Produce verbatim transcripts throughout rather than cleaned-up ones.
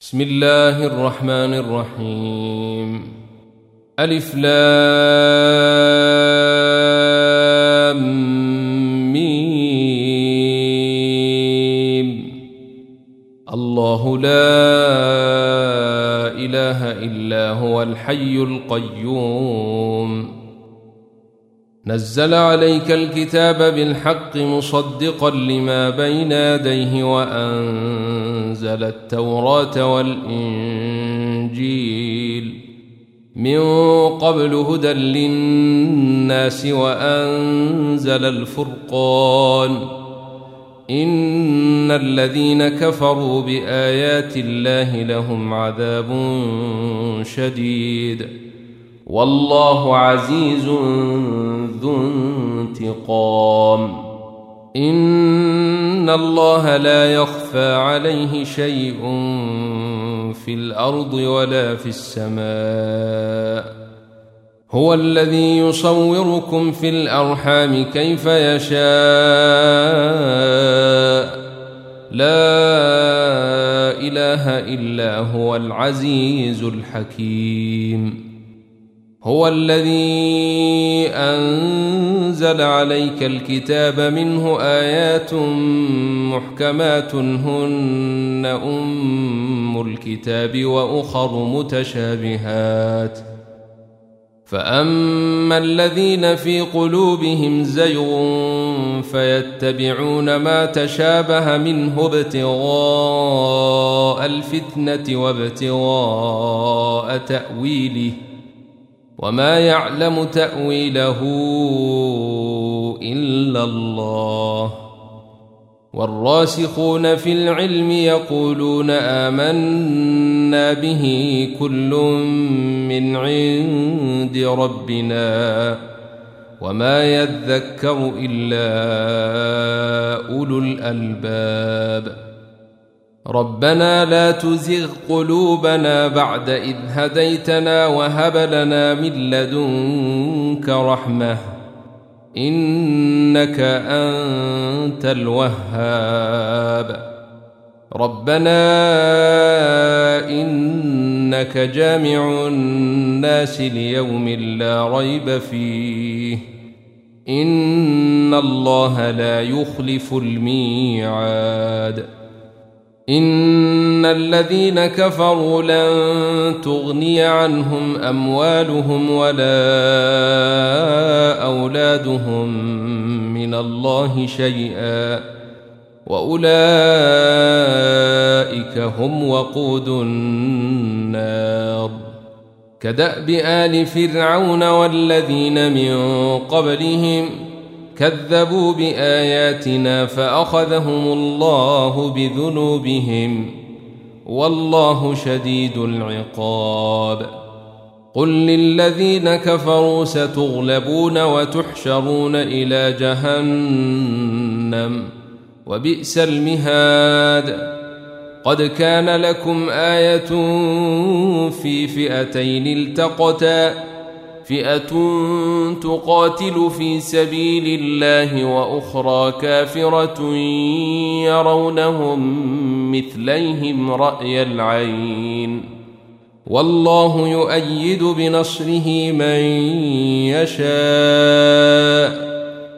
بسم الله الرحمن الرحيم. ألف لام ميم. الله لا إله إلا هو الحي القيوم. نزل عليك الكتاب بالحق مصدقا لما بين يديه وأنزل التوراة والإنجيل من قبل هدى للناس وأنزل الفرقان. إن الذين كفروا بآيات الله لهم عذاب شديد والله عزيز ذو انتقام. إن الله لا يخفى عليه شيء في الأرض ولا في السماء. هو الذي يصوركم في الأرحام كيف يشاء. لا إله إلا هو العزيز الحكيم. هو الذي أنزل عليك الكتاب منه آيات محكمات هن أم الكتاب وأخر متشابهات. فأما الذين في قلوبهم زيغ فيتبعون ما تشابه منه ابتغاء الفتنة وابتغاء تأويله وما يعلم تأويله إلا الله. والراسخون في العلم يقولون آمنا به كل من عند ربنا وما يذكر إلا أولو الألباب. ربنا لا تزغ قلوبنا بعد إذ هديتنا وهب لنا من لدنك رحمة إنك أنت الوهاب. ربنا إنك جامع الناس ليوم لا ريب فيه إن الله لا يخلف الميعاد. إن الذين كفروا لن تغني عنهم أموالهم ولا أولادهم من الله شيئا وأولئك هم وقود النار. كدأب آل فرعون والذين من قبلهم كذبوا بآياتنا فأخذهم الله بذنوبهم والله شديد العقاب. قل للذين كفروا ستغلبون وتحشرون إلى جهنم وبئس المهاد. قد كان لكم آية في فئتين التقتا فئة تقاتل في سبيل الله وأخرى كافرة يرونهم مثليهم رأي العين والله يؤيد بنصره من يشاء.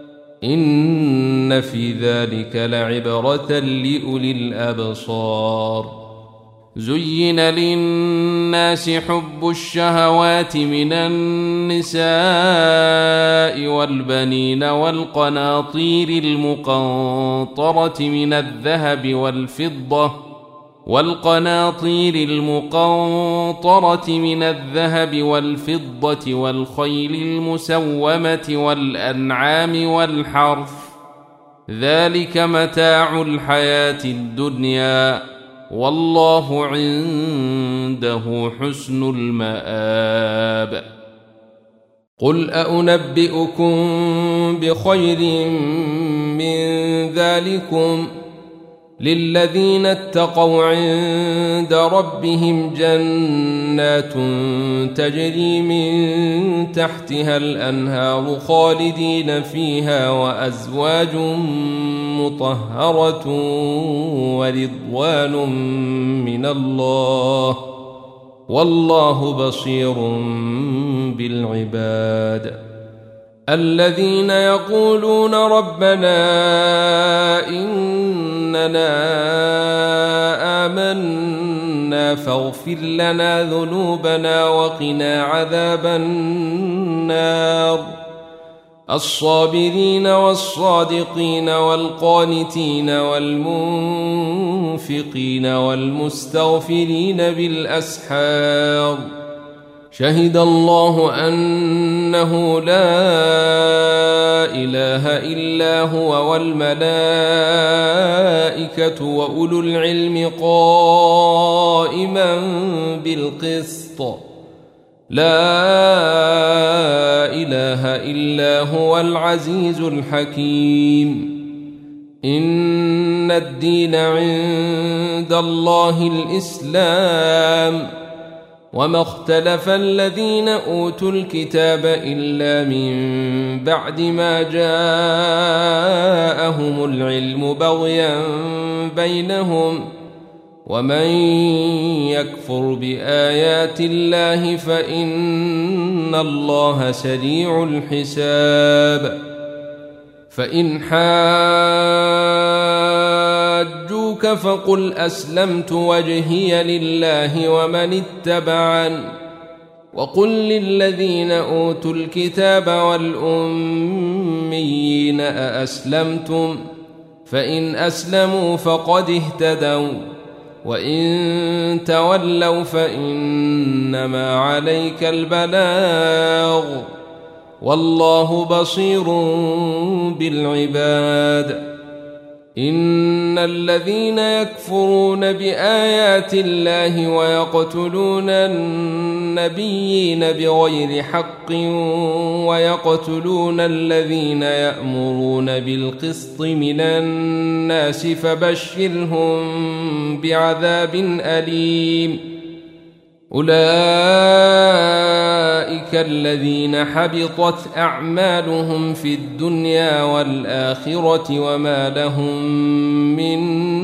إن في ذلك لعبرة لأولي الأبصار. زين للناس حب الشهوات من النساء والبنين والقناطير المقنطرة من الذهب والفضة والقناطير المقنطرة من الذهب والفضة والخيل المسومة والأنعام والحرث ذلك متاع الحياة الدنيا والله عنده حسن المآب. قل أنبئكم بخير من ذلكم للذين اتقوا عند ربهم جنات تجري من تحتها الأنهار خالدين فيها وأزواج مطهرة ورضوان من الله والله بصير بالعباد الذين يقولون ربنا إننا آمنا فاغفر لنا ذنوبنا وقنا عذاب النار الصابرين والصادقين والقانتين والمنفقين والمستغفرين بالأسحار شهد الله أنه لا إله إلا هو والملائكة وأولو العلم قائما بالقسط لا إله إلا هو العزيز الحكيم إن الدين عند الله الإسلام وما اختلف الذين أوتوا الكتاب إلا من بعد ما جاءهم العلم بغيا بينهم ومن يكفر بآيات الله فإن الله سريع الحساب فإن حاجوك فقل أسلمت وجهي لله ومن اتبعن وقل للذين أوتوا الكتاب والأميين أأسلمتم فإن أسلموا فقد اهتدوا وإن تولوا فإنما عليك البلاغ والله بصير بالعباد إن الذين يكفرون بآيات الله ويقتلون النبيين بغير حق ويقتلون الذين يأمرون بالقسط من الناس فبشرهم بعذاب أليم أولئك الذين حبطت أعمالهم في الدنيا والآخرة وما لهم من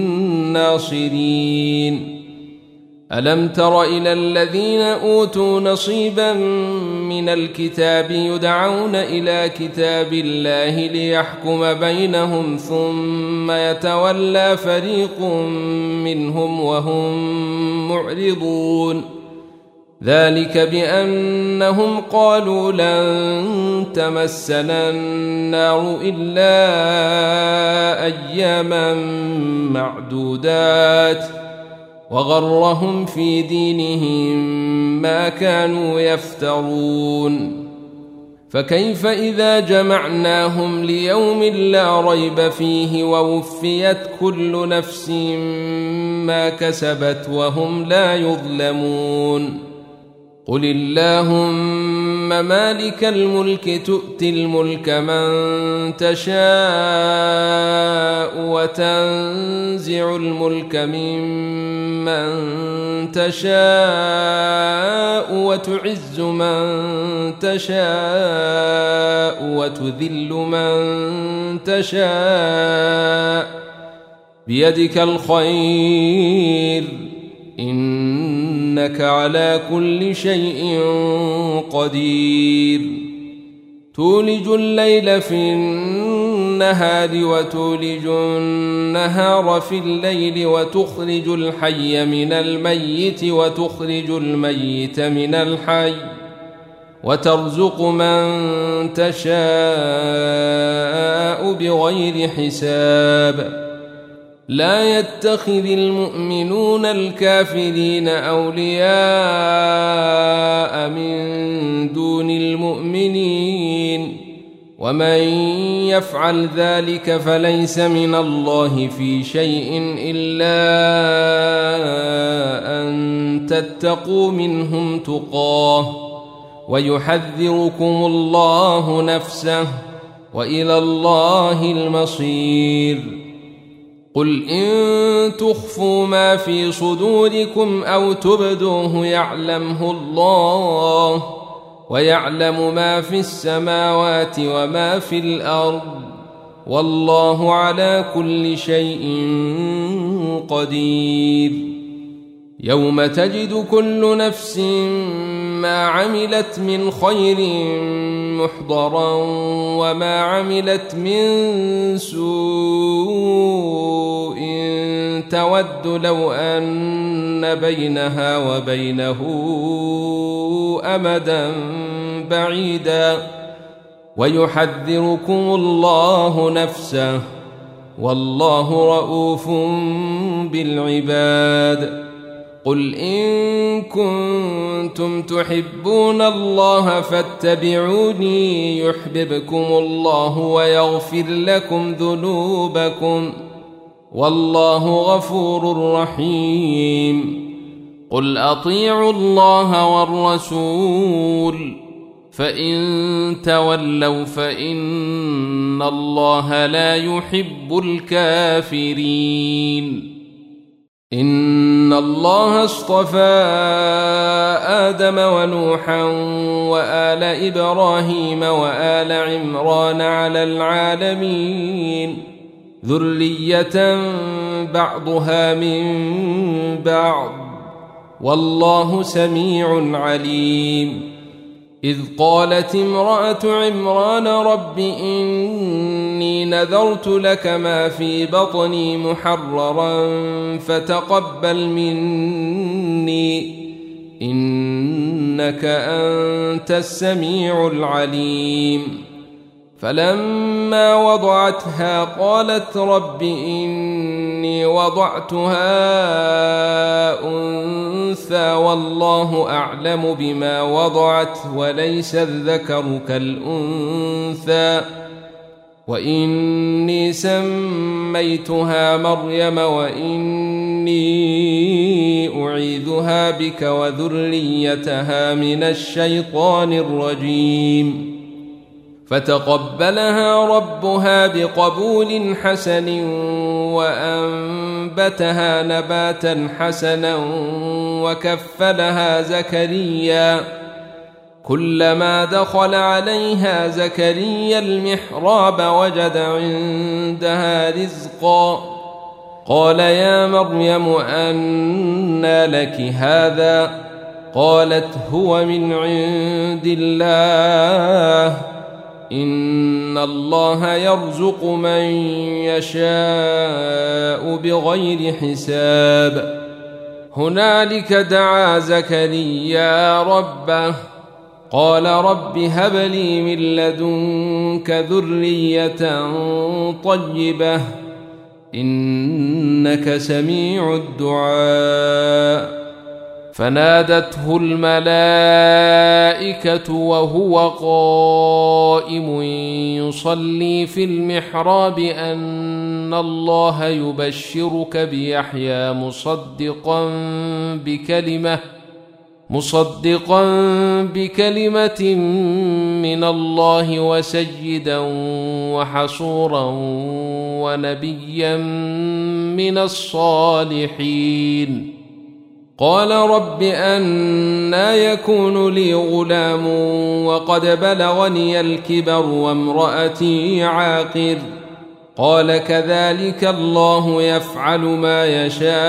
ناصرين ألم تر إلى الذين أوتوا نصيبا من الكتاب يدعون إلى كتاب الله ليحكم بينهم ثم يتولى فريق منهم وهم معرضون ذلك بأنهم قالوا لن تمسنا النار إلا أياما معدودات وغرهم في دينهم ما كانوا يفترون فكيف إذا جمعناهم ليوم لا ريب فيه ووفيت كل نفس ما كسبت وهم لا يظلمون قل اللهم مالك الملك تؤتي الملك من تشاء وتنزع الملك ممن تشاء وتعز من تشاء وتذل من تشاء بيدك الخير إنك على كل شيء قدير تولج الليل في النهار وتولج النهار في الليل وتخرج الحي من الميت وتخرج الميت من الحي وترزق من تشاء بغير حساب لا يتخذ المؤمنون الكافرين أولياء من دون المؤمنين ومن يفعل ذلك فليس من الله في شيء إلا أن تتقوا منهم تقاه ويحذركم الله نفسه وإلى الله المصير قل إن تخفوا ما في صدوركم أو تبدوه يعلمه الله، ويعلم ما في السماوات وما في الأرض، والله على كل شيء قدير. يوم تجد كل نفس ما عملت من خير محضرا وما عملت من سوء تود لو أن بينها وبينه أمدا بعيدا، ويحذركم الله نفسه، والله رؤوف بالعباد. قل إن كنتم تحبون الله فاتبعوني يحببكم الله ويغفر لكم ذنوبكم، والله غفور رحيم. قل أطيعوا الله والرسول، فإن تولوا فإن الله لا يحب الكافرين. إن الله اصطفى آدم ونوحا وآل إبراهيم وآل عمران على العالمين ذرية بعضها من بعض، والله سميع عليم. إذ قالت امرأة عمران رب إني نذرت لك ما في بطني محررا فتقبل مني إنك أنت السميع العليم. فلما وضعتها قالت رب إني وضعتها أنثى والله أعلم بما وضعت وليس الذكر كالأنثى، وإني سميتها مريم وإني أعيذها بك وذريتها من الشيطان الرجيم. فتقبلها ربها بقبول حسن وأنبتها نباتا حسنا وكفلها زكريا. كلما دخل عليها زكريا المحراب وجد عندها رزقا، قال يا مريم أنى لك هذا؟ قالت هو من عند الله، إن الله يرزق من يشاء بغير حساب. هنالك دعا زكريا ربه قال رب هب لي من لدنك ذرية طيبة إنك سميع الدعاء. فنادته الملائكة وهو قائم يصلي في المحراب أن الله يبشرك بيحيى مصدقا بكلمة مصدقا بكلمة من الله وسيدا وحصورا ونبيا من الصالحين. قال رب أنى يكون لي غلام وقد بلغني الكبر وامرأتي عاقر؟ قال كذلك الله يفعل ما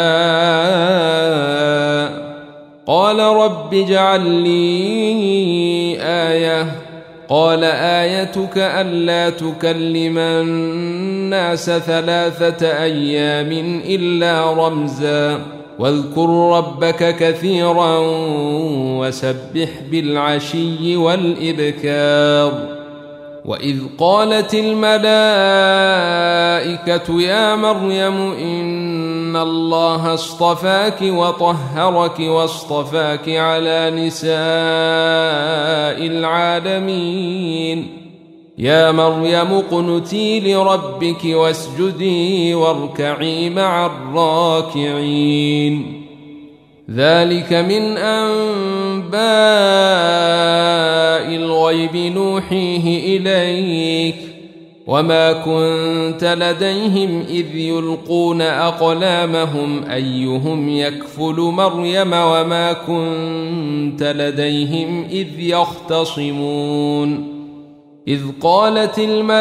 يشاء. قال رب اجعل لي آية. قال آيتك ألا تكلم الناس ثلاثة أيام إلا رمزا واذكر ربك كثيرا وسبح بالعشي والإبكار. وإذ قالت الملائكة يا مريم إن الله اصطفاك وطهرك واصطفاك على نساء العالمين. يا مريم اقنتي لربك واسجدي واركعي مع الراكعين. ذلك من أنباء الغيب نوحيه إليك وما كنت لديهم إذ يلقون أقلامهم أيهم يكفل مريم وما كنت لديهم إذ يختصمون إذ قالت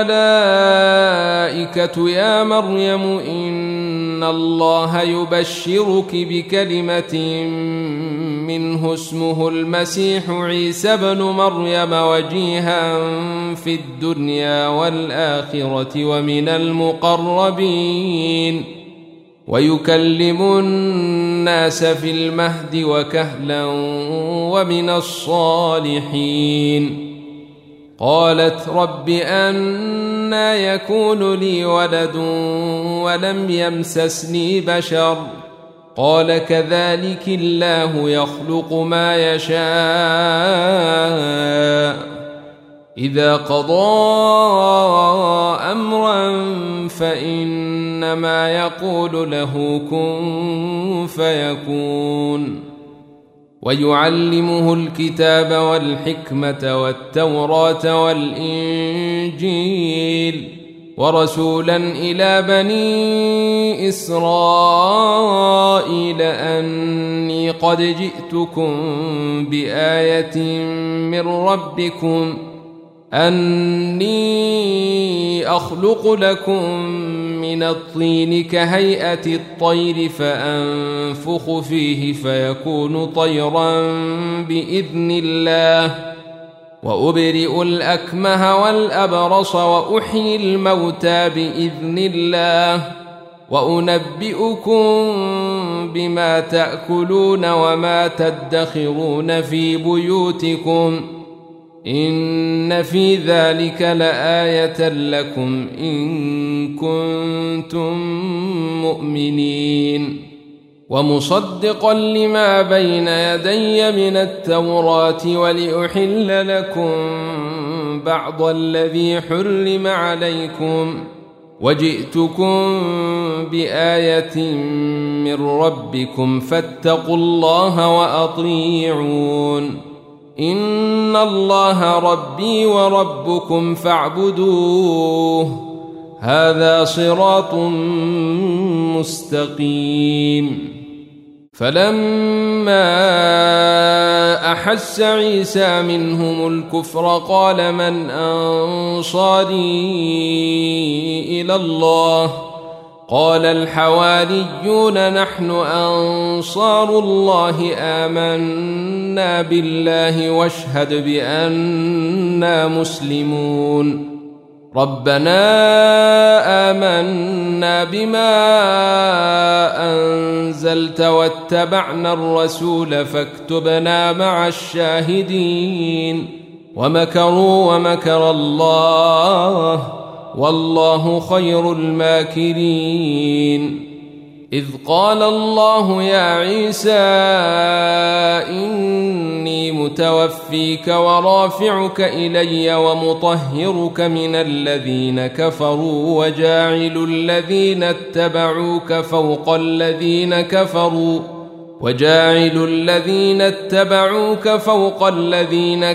الملائكة يا مريم إن الله يبشرك بكلمة منه اسمه المسيح عيسى بن مريم وجيها في الدنيا والآخرة ومن المقربين ويكلم الناس في المهد وكهلا ومن الصالحين قالت رب أنى يكون لي ولد ولم يمسسني بشر قال كذلك الله يخلق ما يشاء إذا قضى أمرا فإنما يقول له كن فيكون ويعلمه الكتاب والحكمة والتوراة والإنجيل ورسولا إلى بني إسرائيل أني قد جئتكم بآية من ربكم أني أخلق لكم من الطين كهيئة الطير فأنفخ فيه فيكون طيرا بإذن الله وأبرئ الأكمه والأبرص وأحيي الموتى بإذن الله وأنبئكم بما تأكلون وما تدخرون في بيوتكم إن في ذلك لآية لكم إن كنتم مؤمنين ومصدقا لما بين يدي من التوراة ولأحل لكم بعض الذي حرم عليكم وجئتكم بآية من ربكم فاتقوا الله وأطيعون إن الله ربي وربكم فاعبدوه هذا صراط مستقيم فلما أحس عيسى منهم الكفر قال من أنصاري إلى الله قال الحواريون نحن أنصار الله آمنا بالله واشهد بأننا مسلمون ربنا آمنا بما أنزلت واتبعنا الرسول فاكتبنا مع الشاهدين ومكروا ومكر الله والله خير الماكرين إذ قال الله يا عيسى إني متوفيك ورافعك إلي ومطهرك من الذين كفروا وجاعل الذين اتبعوك فوق الذين كفروا وجاعل الذين اتبعوك فوق الذين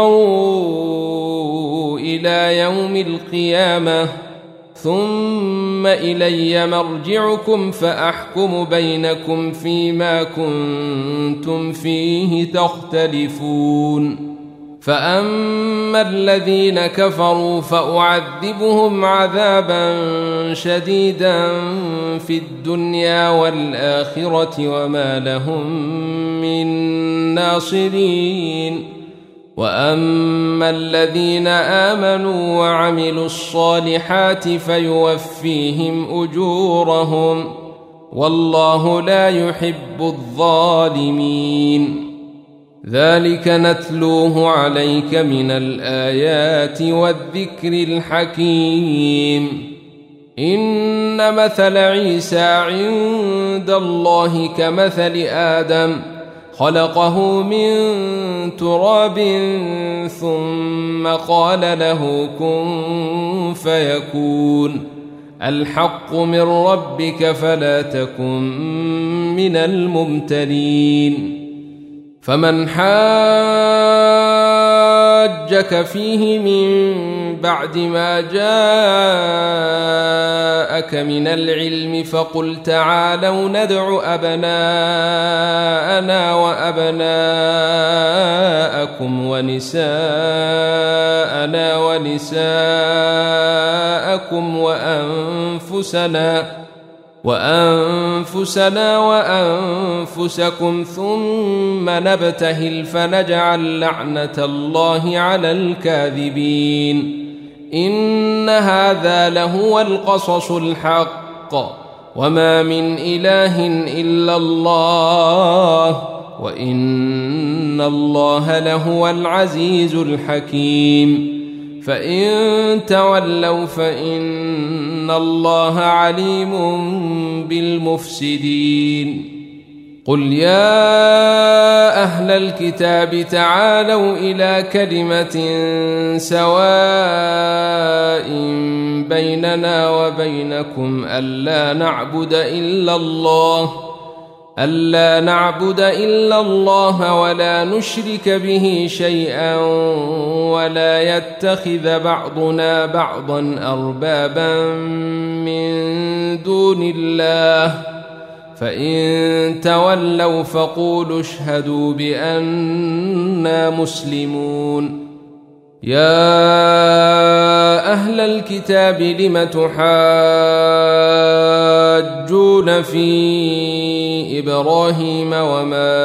كفروا إلى يوم القيامة ثم إلي مرجعكم فأحكم بينكم فيما كنتم فيه تختلفون فأما الذين كفروا فأعذبهم عذابا شديدا في الدنيا والآخرة وما لهم من ناصرين وأما الذين آمنوا وعملوا الصالحات فيوفيهم أجورهم والله لا يحب الظالمين ذلك نتلوه عليك من الآيات والذكر الحكيم إن مثل عيسى عند الله كمثل آدم خلقه من تراب ثم قال له كن فيكون الحق من ربك فلا تكن من الممترين فمن حاجك فيه من بعد ما جاءك من العلم فقل تعالوا ندع أبناءنا وأبناءكم ونساءنا ونساءكم وأنفسنا وأنفسنا وأنفسكم ثم نبتهل فنجعل لعنة الله على الكاذبين إن هذا لهو القصص الحق وما من إله إلا الله وإن الله لهو العزيز الحكيم فإن تولوا فإن الله عليم بالمفسدين قل يا أهل الكتاب تعالوا إلى كلمة سواء بيننا وبينكم ألا نعبد إلا الله ألا نعبد إلا الله ولا نشرك به شيئا ولا يتخذ بعضنا بعضا أربابا من دون الله فإن تولوا فقولوا اشهدوا بأننا مسلمون يا أهل الكتاب لم تحاجون في إبراهيم وما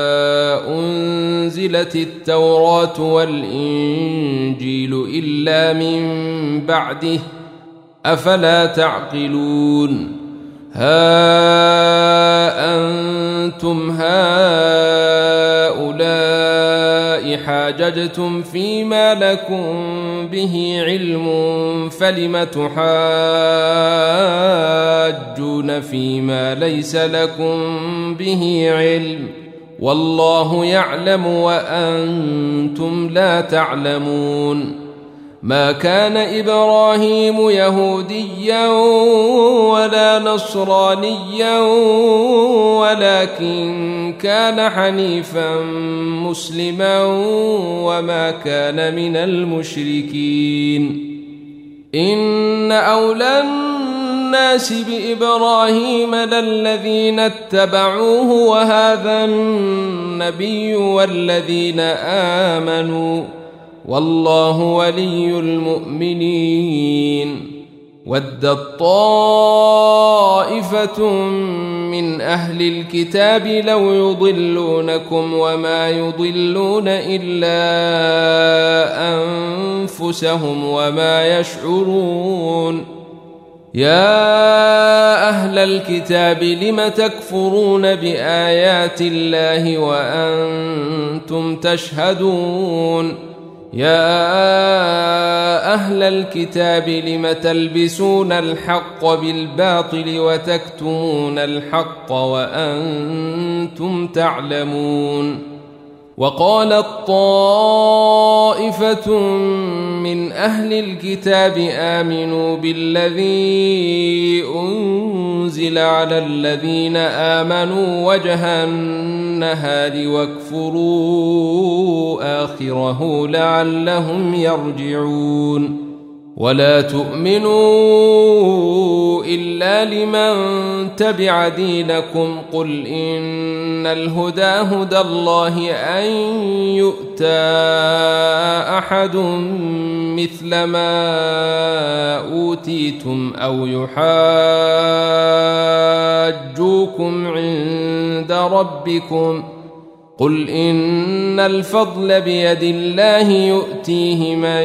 أنزلت التوراة والإنجيل إلا من بعده أفلا تعقلون ها أنتم هؤلاء حاججتم فيما لكم به علم فلم تحاجون فيما ليس لكم به علم والله يعلم وأنتم لا تعلمون ما كان إبراهيم يهوديا ولا نصرانيا ولكن كان حنيفا مسلما وما كان من المشركين إن أولى الناس بإبراهيم للذين اتبعوه وهذا النبي والذين آمنوا والله ولي المؤمنين ودت طائفة من أهل الكتاب لو يضلونكم وما يضلون إلا أنفسهم وما يشعرون يا أهل الكتاب لم تكفرون بآيات الله وأنتم تشهدون يا أهل الكتاب لم تلبسون الحق بالباطل وتكتمون الحق وأنتم تعلمون وقالت طائفة من أهل الكتاب آمنوا بالذي أنزل على الذين آمنوا وجه النهار واكفروا آخره لعلهم يرجعون ولا تؤمنوا إلا لمن تبع دينكم قل إن الهدى هدى الله أن يؤتى أحد مثل ما أوتيتم أو يحاجوكم عند ربكم قل إن الفضل بيد الله يؤتيه من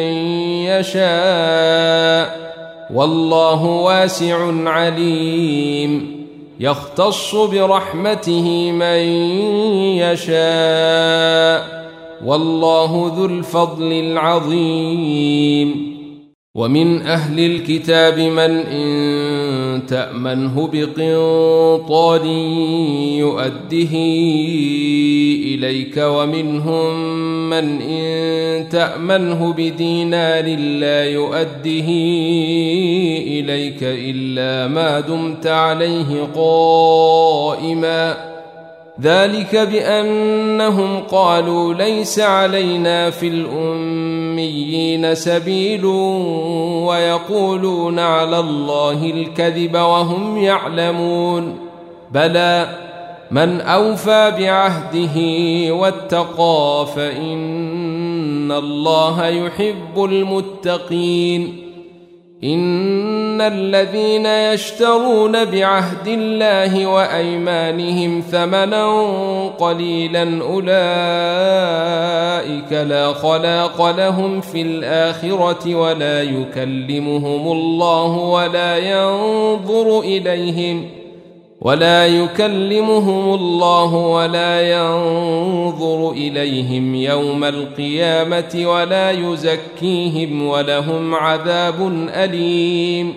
يشاء والله واسع عليم يختص برحمته من يشاء والله ذو الفضل العظيم ومن أهل الكتاب من إن تأمنه بقنطار يؤده إليك ومنهم من إن تأمنه بدينار لا يؤده إليك إلا ما دمت عليه قائما ذلك بأنهم قالوا ليس علينا في الأميين سبيل ويقولون على الله الكذب وهم يعلمون بلى من أوفى بعهده واتقى فإن الله يحب المتقين إن الذين يشترون بعهد الله وأيمانهم ثمنا قليلا أولئك لا خلاق لهم في الآخرة ولا يكلمهم الله ولا ينظر إليهم ولا يكلمهم الله ولا ينظر إليهم يوم القيامة ولا يزكيهم ولهم عذاب أليم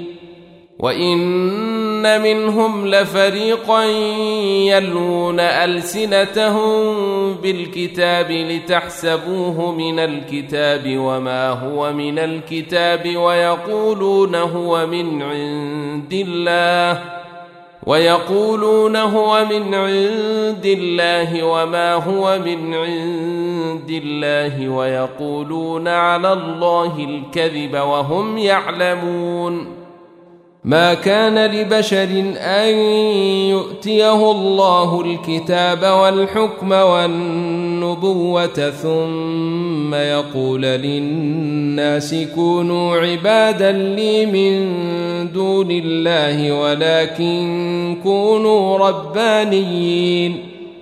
وإن منهم لفريقا يلوون ألسنتهم بالكتاب لتحسبوه من الكتاب وما هو من الكتاب ويقولون هو من عند الله ويقولون هو من عند الله وما هو من عند الله ويقولون على الله الكذب وهم يعلمون ما كان لبشر أن يؤتيه الله الكتاب والحكم والنبوة ثم يقول للناس كونوا عبادا لي من دون الله ولكن كونوا ربانيين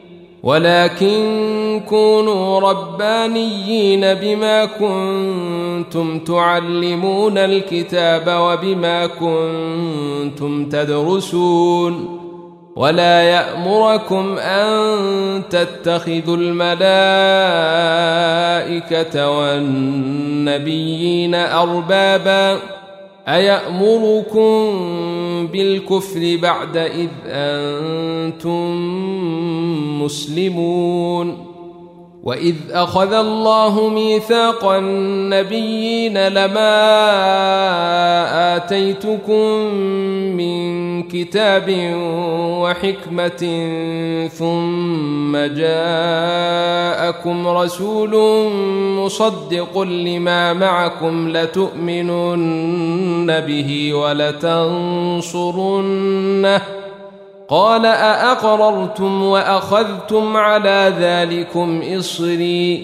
ولكن كونوا ربانيين بما كنتم تعلمون الكتاب وبما كنتم تدرسون ولا يأمركم أن تتخذوا الملائكة والنبيين أربابا أيأمركم بالكفر بعد إذ أنتم مسلمون وإذ أخذ الله ميثاق النبيين لما آتيتكم من كتاب وحكمة ثم جاءكم رسول مصدق لما معكم لتؤمنن به ولتنصرنه قال أأقررتم وأخذتم على ذلكم إصري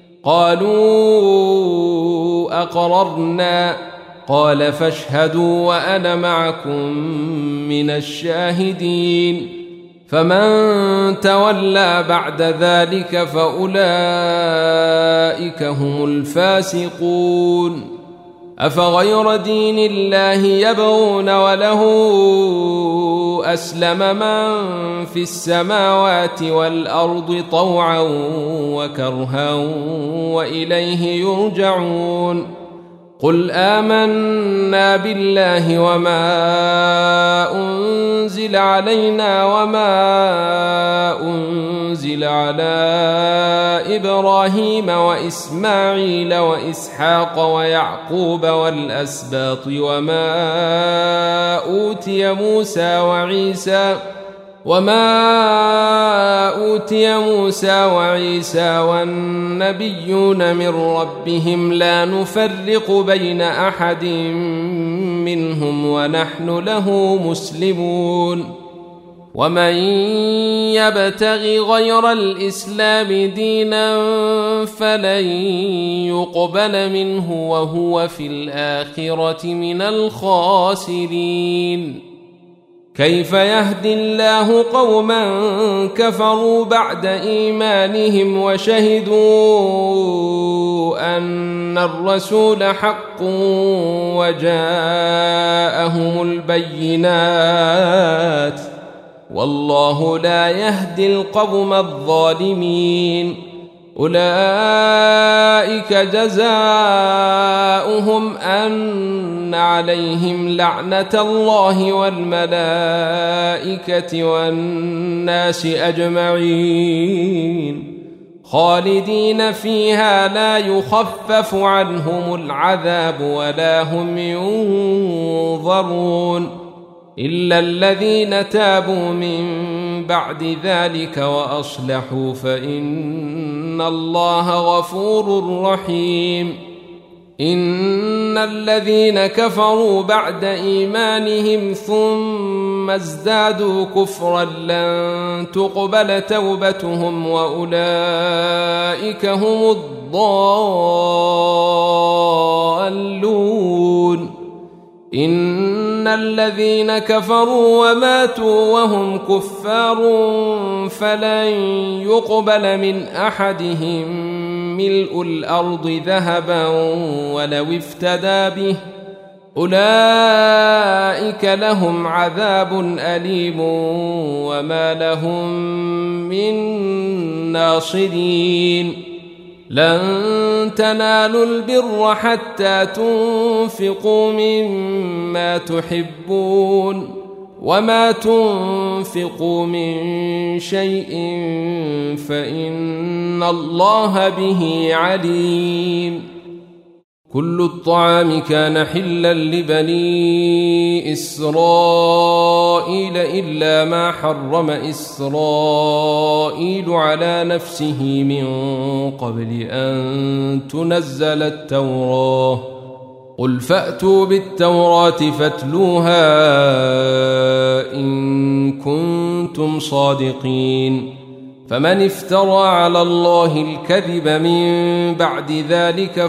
قالوا أقررنا قال فاشهدوا وأنا معكم من الشاهدين فمن تولى بعد ذلك فأولئك هم الفاسقون أفغير دين الله يبغون وله أسلم من في السماوات والأرض طوعا وكرها وإليه يرجعون قل آمنا بالله وما أنزل علينا وما أنزل على إبراهيم وإسماعيل وإسحاق ويعقوب والأسباط وما أوتي موسى وعيسى وما أوتي موسى وعيسى والنبيون من ربهم لا نفرق بين أحد منهم ونحن له مسلمون ومن يبتغ غير الإسلام دينا فلن يقبل منه وهو في الآخرة من الخاسرين كيف يهدي الله قوما كفروا بعد إيمانهم وشهدوا أن الرسول حق وجاءهم البينات والله لا يهدي القوم الظالمين أولئك جزاؤهم أن عليهم لعنة الله والملائكة والناس أجمعين خالدين فيها لا يخفف عنهم العذاب ولا هم ينظرون إلا الذين تابوا من بعد ذلك وأصلحوا فإن الله غفور رحيم. إن الذين كفروا بعد إيمانهم ثم ازدادوا كفرا لن تقبل توبتهم وأولئك هم الضالون. إن الذين كفروا وماتوا وهم كفار فلن يقبل من أحدهم ملء الأرض ذهبا ولو افتدى به أولئك لهم عذاب أليم وما لهم من ناصرين. لن تنالوا البر حتى تنفقوا مما تحبون وما تنفقوا من شيء فإن الله به عليم. كل الطعام كان حلا لبني إسرائيل إلا ما حرم إسرائيل على نفسه من قبل أن تنزل التوراة. قل فأتوا بالتوراة فاتلوها إن كنتم صادقين. فمن افترى على الله الكذب من بعد ذلك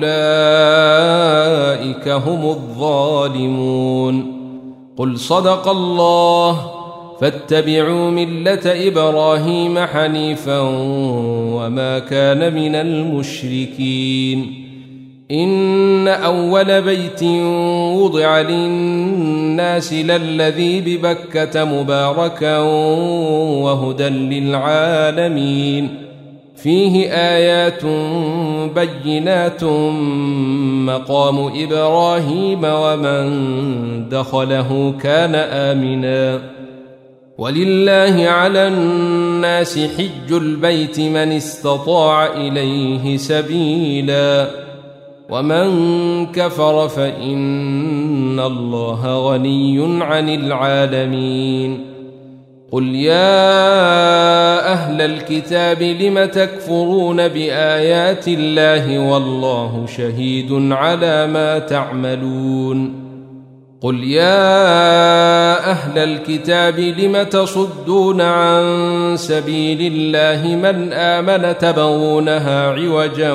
فأولئك هم الظالمون. قل صدق الله فاتبعوا ملة إبراهيم حنيفا وما كان من المشركين. إن أول بيت وضع للناس للذي ببكة مباركا وهدى للعالمين فيه آيات بينات مقام إبراهيم ومن دخله كان آمنا. ولله على الناس حج البيت من استطاع إليه سبيلا ومن كفر فإن الله غني عن العالمين. قل يا أهل الكتاب لم تكفرون بآيات الله والله شهيد على ما تعملون. قل يا أهل الكتاب لم تصدون عن سبيل الله من آمن تبغونها عوجا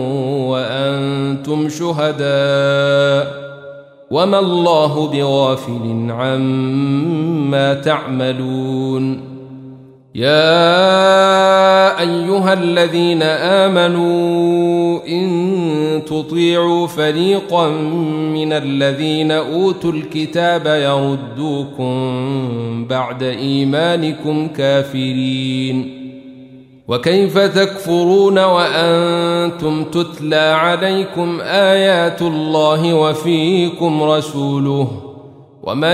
وأنتم شهداء وما الله بغافل عما تعملون. يا أيها الذين آمنوا إن تطيعوا فريقا من الذين أوتوا الكتاب يردوكم بعد إيمانكم كافرين. وكيف تكفرون وأنتم تتلى عليكم آيات الله وفيكم رسوله ومن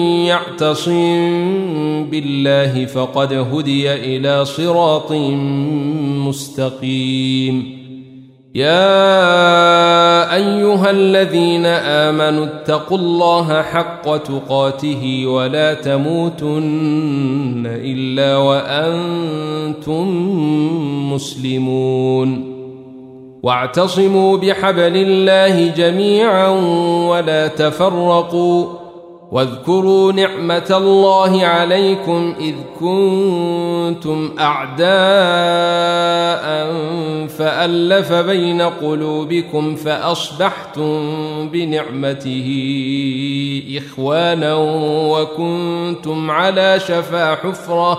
يعتصم بالله فقد هدي إلى صراط مستقيم. يا أيها الذين آمنوا اتقوا الله حق تقاته ولا تموتن إلا وأنتم مسلمون. واعتصموا بحبل الله جميعا ولا تفرقوا واذكروا نعمة الله عليكم إذ كنتم أعداء فألف بين قلوبكم فأصبحتم بنعمته إخوانا وكنتم على شفا حفرة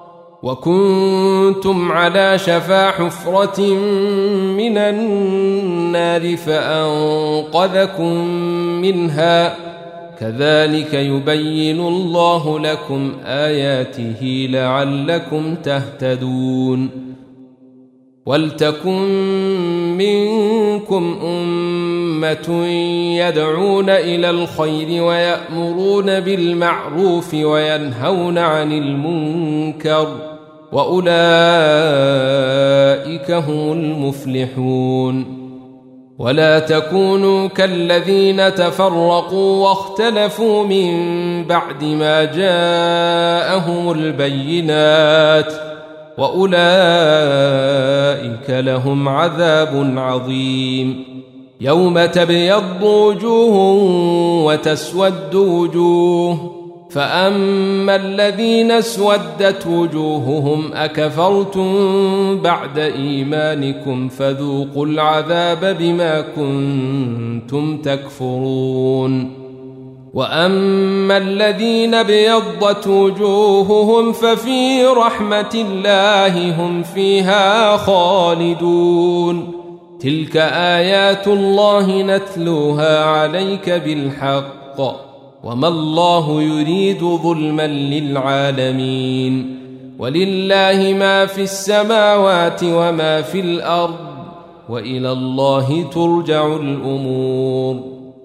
وكنتم على شفا حفرة من النار فأنقذكم منها كذلك يبين الله لكم آياته لعلكم تهتدون. ولتكن منكم أمة يدعون إلى الخير ويأمرون بالمعروف وينهون عن المنكر وأولئك هم المفلحون. ولا تكونوا كالذين تفرقوا واختلفوا من بعد ما جاءهم البينات وأولئك لهم عذاب عظيم. يوم تبيض وجوه وتسود وجوه، فأما الذين اسودت وجوههم أكفرتم بعد إيمانكم فذوقوا العذاب بما كنتم تكفرون. وأما الذين ابيضت وجوههم ففي رحمة الله هم فيها خالدون. تلك آيات الله نتلوها عليك بالحق، وما الله يريد ظلما للعالمين. ولله ما في السماوات وما في الأرض، وإلى الله ترجع الأمور.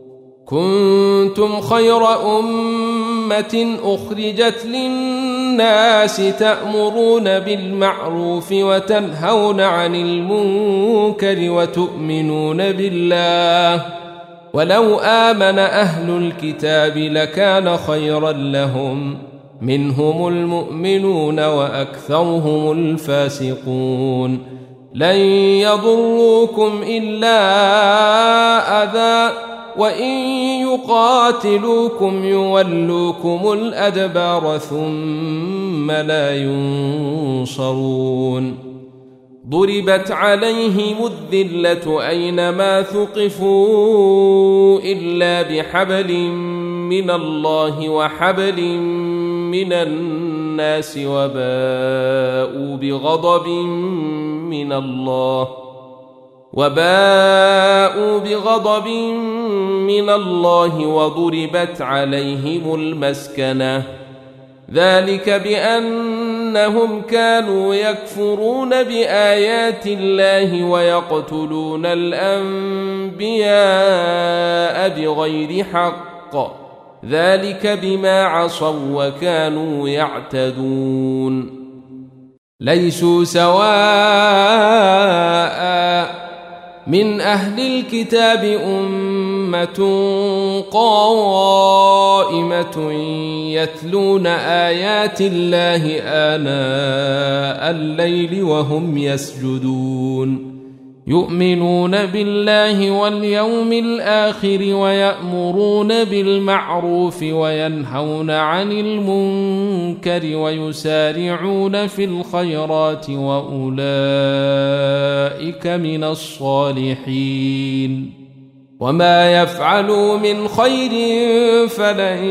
كنتم خير أمة أخرجت للناس تأمرون بالمعروف وتنهون عن المنكر وتؤمنون بالله، ولو آمن أهل الكتاب لكان خيرا لهم، منهم المؤمنون وأكثرهم الفاسقون. لن يضروكم إلا أذى، وإن يقاتلوكم يولوكم الأدبار ثم لا ينصرون. ضربت عليهم الذلة أينما ثقفوا إلا بحبل من الله وحبل من الناس وباءوا بغضب من الله وباءوا بغضب من الله وضربت عليهم المسكنة، ذلك بأنهم كانوا يكفرون بآيات الله ويقتلون الأنبياء بغير حق، ذلك بما عصوا وكانوا يعتدون. ليسوا سواء من أهل الكتاب أمة قائمة يتلون آيات الله آناء الليل وهم يسجدون، يؤمنون بالله واليوم الآخر ويأمرون بالمعروف وينهون عن المنكر ويسارعون في الخيرات وأولئك من الصالحين. وما يفعلوا من خير فلن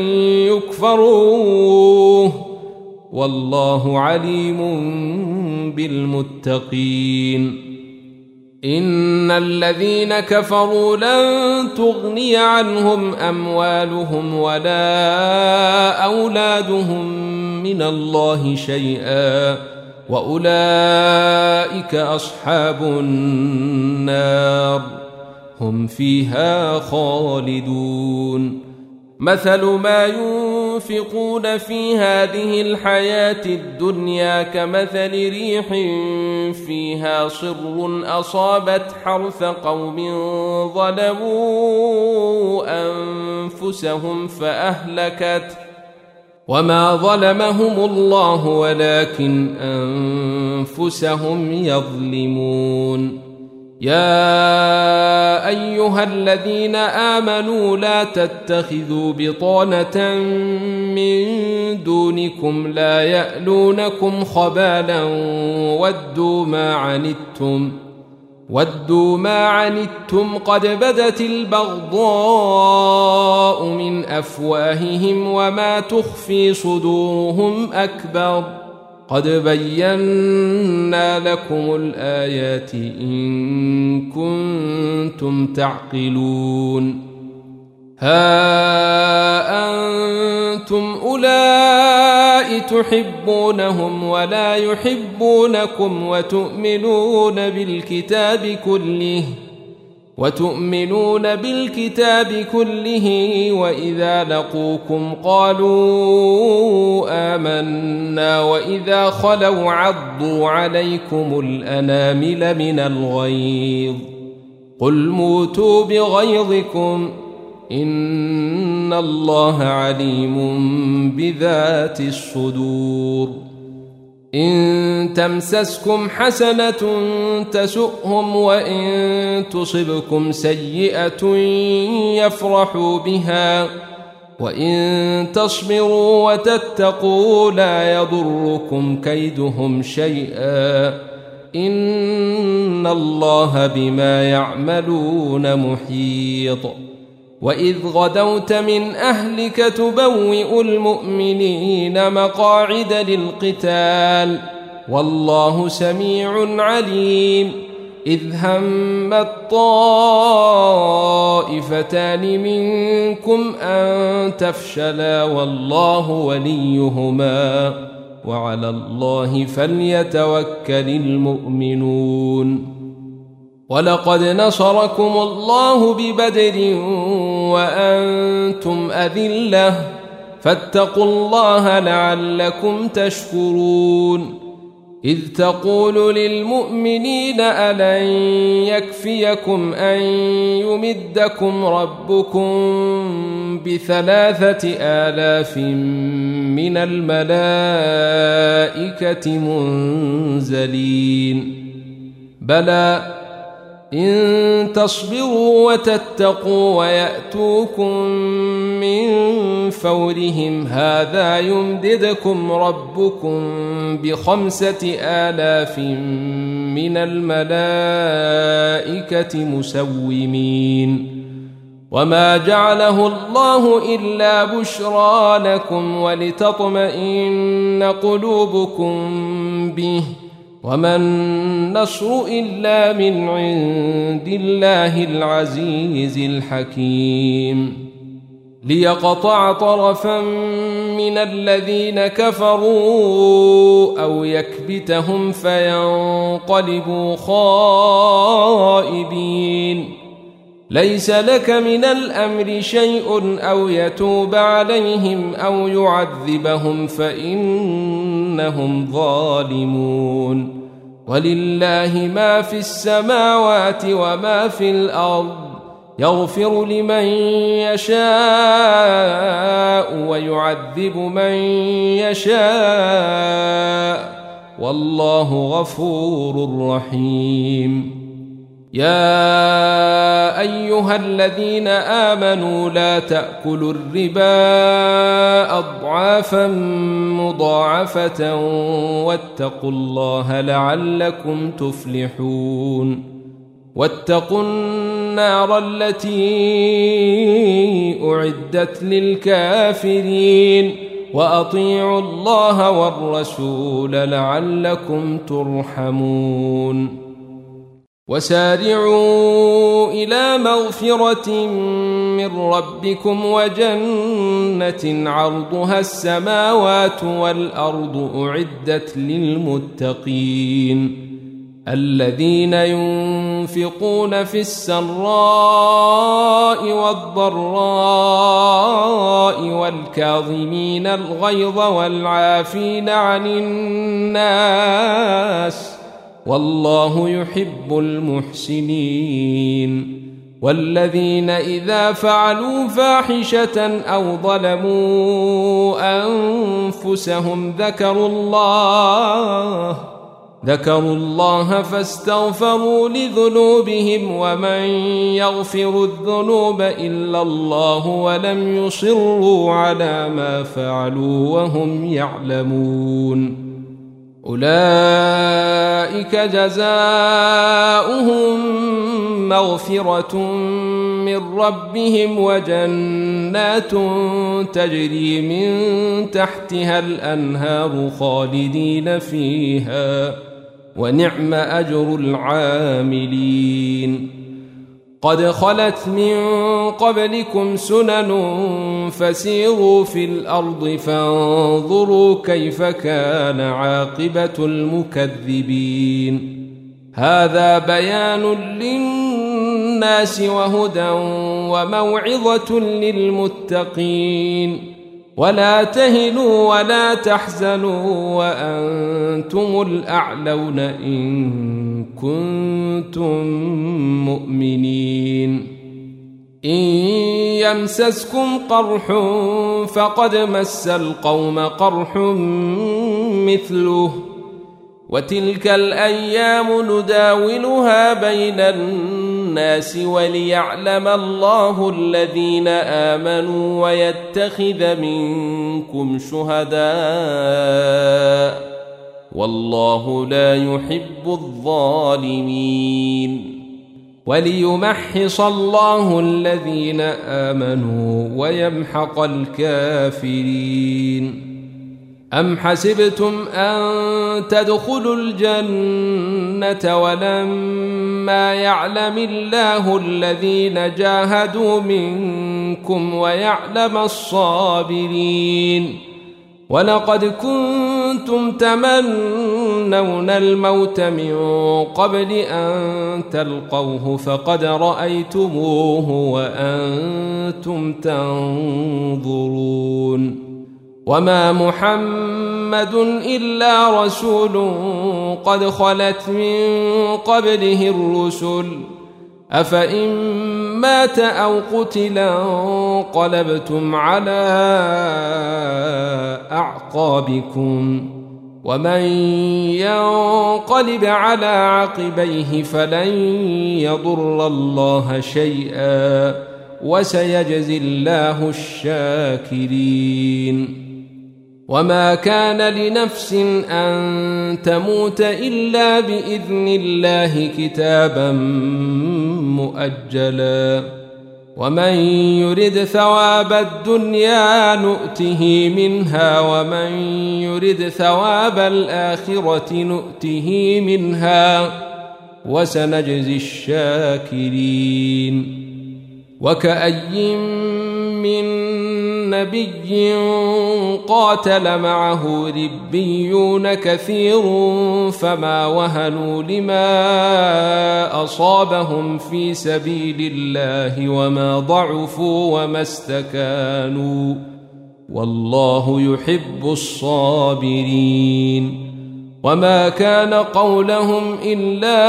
يكفروه، والله عليم بالمتقين. إن الذين كفروا لن تغني عنهم أموالهم ولا أولادهم من الله شيئا، وأولئك أصحاب النار هم فيها خالدون. مثل ما ينفقون في هذه الحياة الدنيا كمثل ريح فيها صر أصابت حرث قوم ظلموا أنفسهم فأهلكت، وما ظلمهم الله ولكن أنفسهم يظلمون. يا أيها الذين آمنوا لا تتخذوا بطانة من دونكم لا يألونكم خبالا ودوا ما عنتم ودوا ما عنتم قد بدت البغضاء من أفواههم وما تخفي صدورهم أكبر، قد بينا لكم الآيات إن كنتم تعقلون. ها أنتم أولئك تحبونهم ولا يحبونكم وتؤمنون بالكتاب كله وتؤمنون بالكتاب كله وإذا لقوكم قالوا آمنا وإذا خلوا عضوا عليكم الأنامل من الغيظ، قل موتوا بغيظكم إن الله عليم بذات الصدور إن تمسسكم حسنة تسؤهم وإن تصبكم سيئة يفرحوا بها وإن تصبروا وتتقوا لا يضركم كيدهم شيئا إن الله بما يعملون محيط وإذ غدوت من أهلك تبوئ المؤمنين مقاعد للقتال والله سميع عليم إذ همت طائفتان منكم أن تفشلا والله وليهما وعلى الله فليتوكل المؤمنون ولقد نصركم الله ببدر وأنتم أذلة فاتقوا الله لعلكم تشكرون إذ تقول للمؤمنين ألن يكفيكم أن يمدكم ربكم بثلاثة آلاف من الملائكة منزلين بلى إن تصبروا وتتقوا ويأتوكم من فورهم هذا يمددكم ربكم بخمسة آلاف من الملائكة مسومين وما جعله الله إلا بشرى لكم ولتطمئن قلوبكم به وما النصر إلا من عند الله العزيز الحكيم ليقطع طرفا من الذين كفروا أو يكبتهم فينقلبوا خائبين ليس لك من الأمر شيء أو يتوب عليهم أو يعذبهم فإنهم ظالمون ولله ما في السماوات وما في الأرض يغفر لمن يشاء ويعذب من يشاء والله غفور رحيم يا أيها الذين آمنوا لا تأكلوا الربا أضعافا مضاعفة واتقوا الله لعلكم تفلحون واتقوا النار التي أعدت للكافرين وأطيعوا الله والرسول لعلكم ترحمون وسارعوا إلى مغفرة من ربكم وجنة عرضها السماوات والأرض أعدت للمتقين الذين ينفقون في السراء والضراء والكاظمين الغيظ والعافين عن الناس والله يحب المحسنين والذين إذا فعلوا فاحشة أو ظلموا أنفسهم ذكروا الله ذكروا الله فاستغفروا لذنوبهم ومن يغفر الذنوب إلا الله ولم يصروا على ما فعلوا وهم يعلمون أولئك جزاؤهم مغفرة من ربهم وجنات تجري من تحتها الأنهار خالدين فيها ونعم أجر العاملين قد خلت من قبلكم سنن فسيروا في الأرض فانظروا كيف كان عاقبة المكذبين هذا بيان للناس وهدى وموعظة للمتقين ولا تهنوا ولا تحزنوا وأنتم الأعلون إن كنتم مؤمنين إن يمسسكم قرح فقد مس القوم قرح مثله وتلك الأيام نداولها بين الناس وليعلم الله الذين آمنوا ويتخذ منكم شهداء والله لا يحب الظالمين وليمحص الله الذين آمنوا ويمحق الكافرين أم حسبتم أن تدخلوا الجنة ولما يعلم الله الذين جاهدوا منكم ويعلم الصابرين ولقد كنتم تمنون الموت من قبل أن تلقوه فقد رأيتموه وأنتم تنظرون وما محمد إلا رسول قد خلت من قبله الرسل أفإن مات أو قتلا انقلبتم على أعقابكم ومن ينقلب على عقبيه فلن يضر الله شيئا وسيجزي الله الشاكرين وما كان لنفس أن تموت إلا بإذن الله كتابا مؤجلا ومن يرد ثواب الدنيا نؤته منها ومن يرد ثواب الآخرة نؤته منها وسنجزي الشاكرين وكأي من نبي قاتل معه ربيون كثير فما وهنوا لما أصابهم في سبيل الله وما ضعفوا وما استكانوا والله يحب الصابرين وما كان قولهم إلا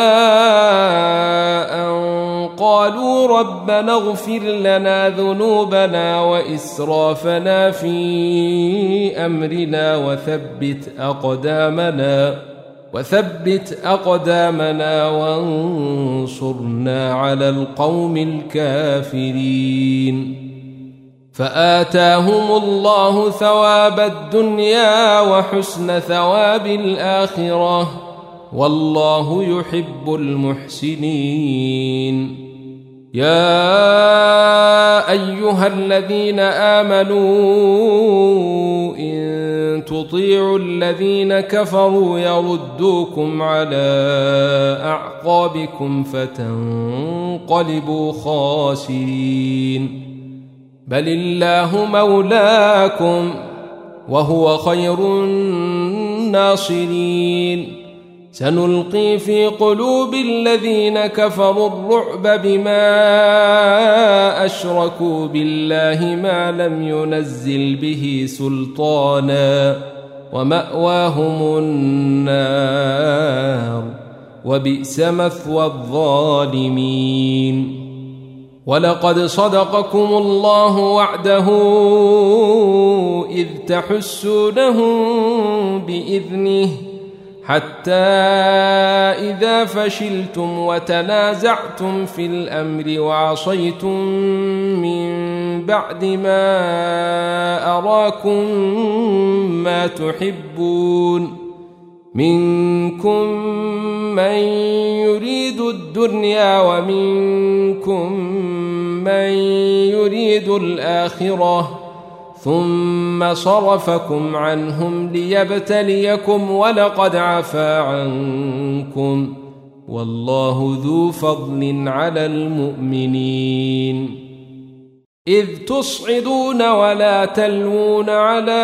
أن قالوا ربنا اغفر لنا ذنوبنا وإسرافنا في أمرنا وثبت أقدامنا وثبت أقدامنا وانصرنا على القوم الكافرين فآتاهم الله ثواب الدنيا وحسن ثواب الآخرة والله يحب المحسنين يا أيها الذين آمنوا إن تطيعوا الذين كفروا يردوكم على أعقابكم فتنقلبوا خاسرين بل الله مولاكم وهو خير الناصرين سنلقي في قلوب الذين كفروا الرعب بما أشركوا بالله ما لم ينزل به سلطانا ومأواهم النار وبئس مثوى الظالمين ولقد صدقكم الله وعده إذ تحسونهم بإذنه حتى إذا فشلتم وتنازعتم في الأمر وعصيتم من بعد ما أراكم ما تحبون منكم من يريد الدنيا ومنكم من يريد الآخرة ثم صرفكم عنهم ليبتليكم ولقد عفا عنكم والله ذو فضل على المؤمنين إذ تصعدون ولا تلوون على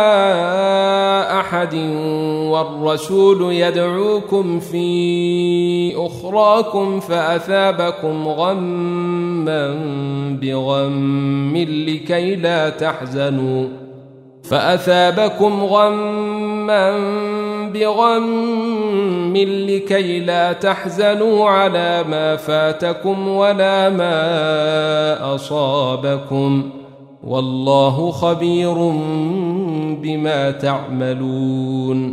أحد والرسول يدعوكم في أخراكم فأثابكم غما بغم لكي لا تحزنوا فأثابكم غما بغم لكي لا تحزنوا على ما فاتكم ولا ما أصابكم والله خبير بما تعملون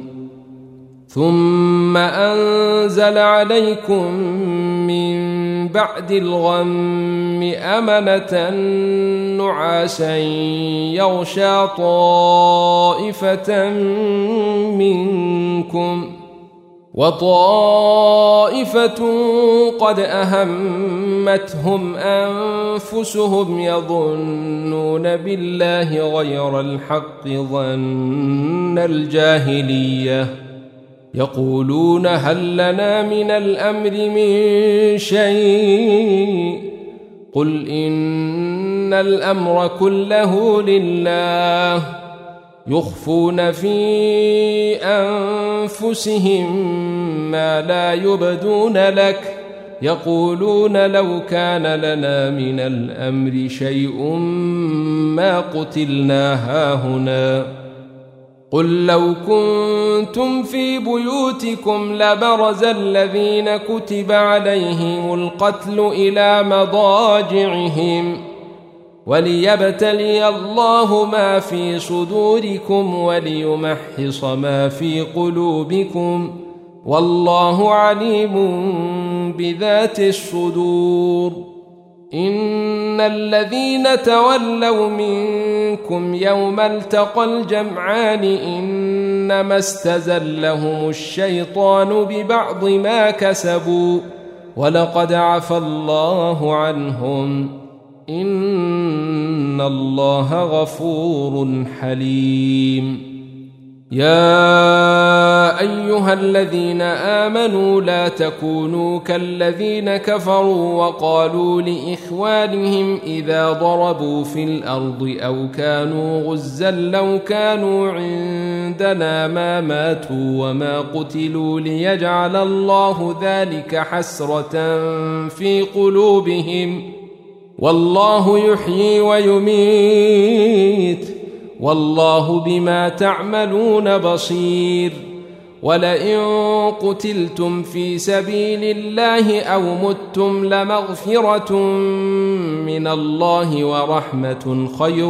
ثم أنزل عليكم من بعد الغم أمنة نعاسا يغشى طائفة منكم وطائفة قد أهمتهم أنفسهم يظنون بالله غير الحق ظن الجاهلية يقولون هل لنا من الأمر من شيء قل إن الأمر كله لله يخفون في أنفسهم ما لا يبدون لك يقولون لو كان لنا من الأمر شيء ما قتلنا هاهنا قل لو كنتم في بيوتكم لبرز الذين كتب عليهم القتل إلى مضاجعهم وليبتلي الله ما في صدوركم وليمحص ما في قلوبكم والله عليم بذات الصدور إن الذين تولوا منكم يوم التقى الجمعان إنما استزلهم الشيطان ببعض ما كسبوا ولقد عفى الله عنهم إن الله غفور حليم يا أيها الذين آمنوا لا تكونوا كالذين كفروا وقالوا لإخوانهم إذا ضربوا في الأرض أو كانوا غزا لو كانوا عندنا ما ماتوا وما قتلوا ليجعل الله ذلك حسرة في قلوبهم والله يحيي ويميت والله بما تعملون بصير ولئن قتلتم في سبيل الله أو متم لمغفرة من الله ورحمة خير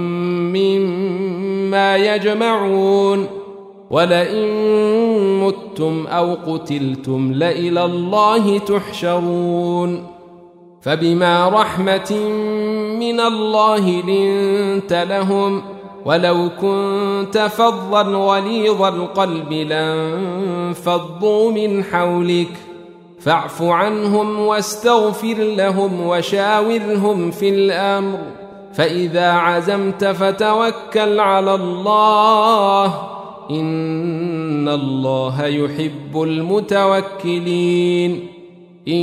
مما يجمعون ولئن متم أو قتلتم لإلى الله تحشرون فبما رحمة من الله لنت لهم ولو كنت فظا غليظ القلب لانفضوا من حولك فاعف عنهم واستغفر لهم وشاورهم في الأمر فإذا عزمت فتوكل على الله إن الله يحب المتوكلين إن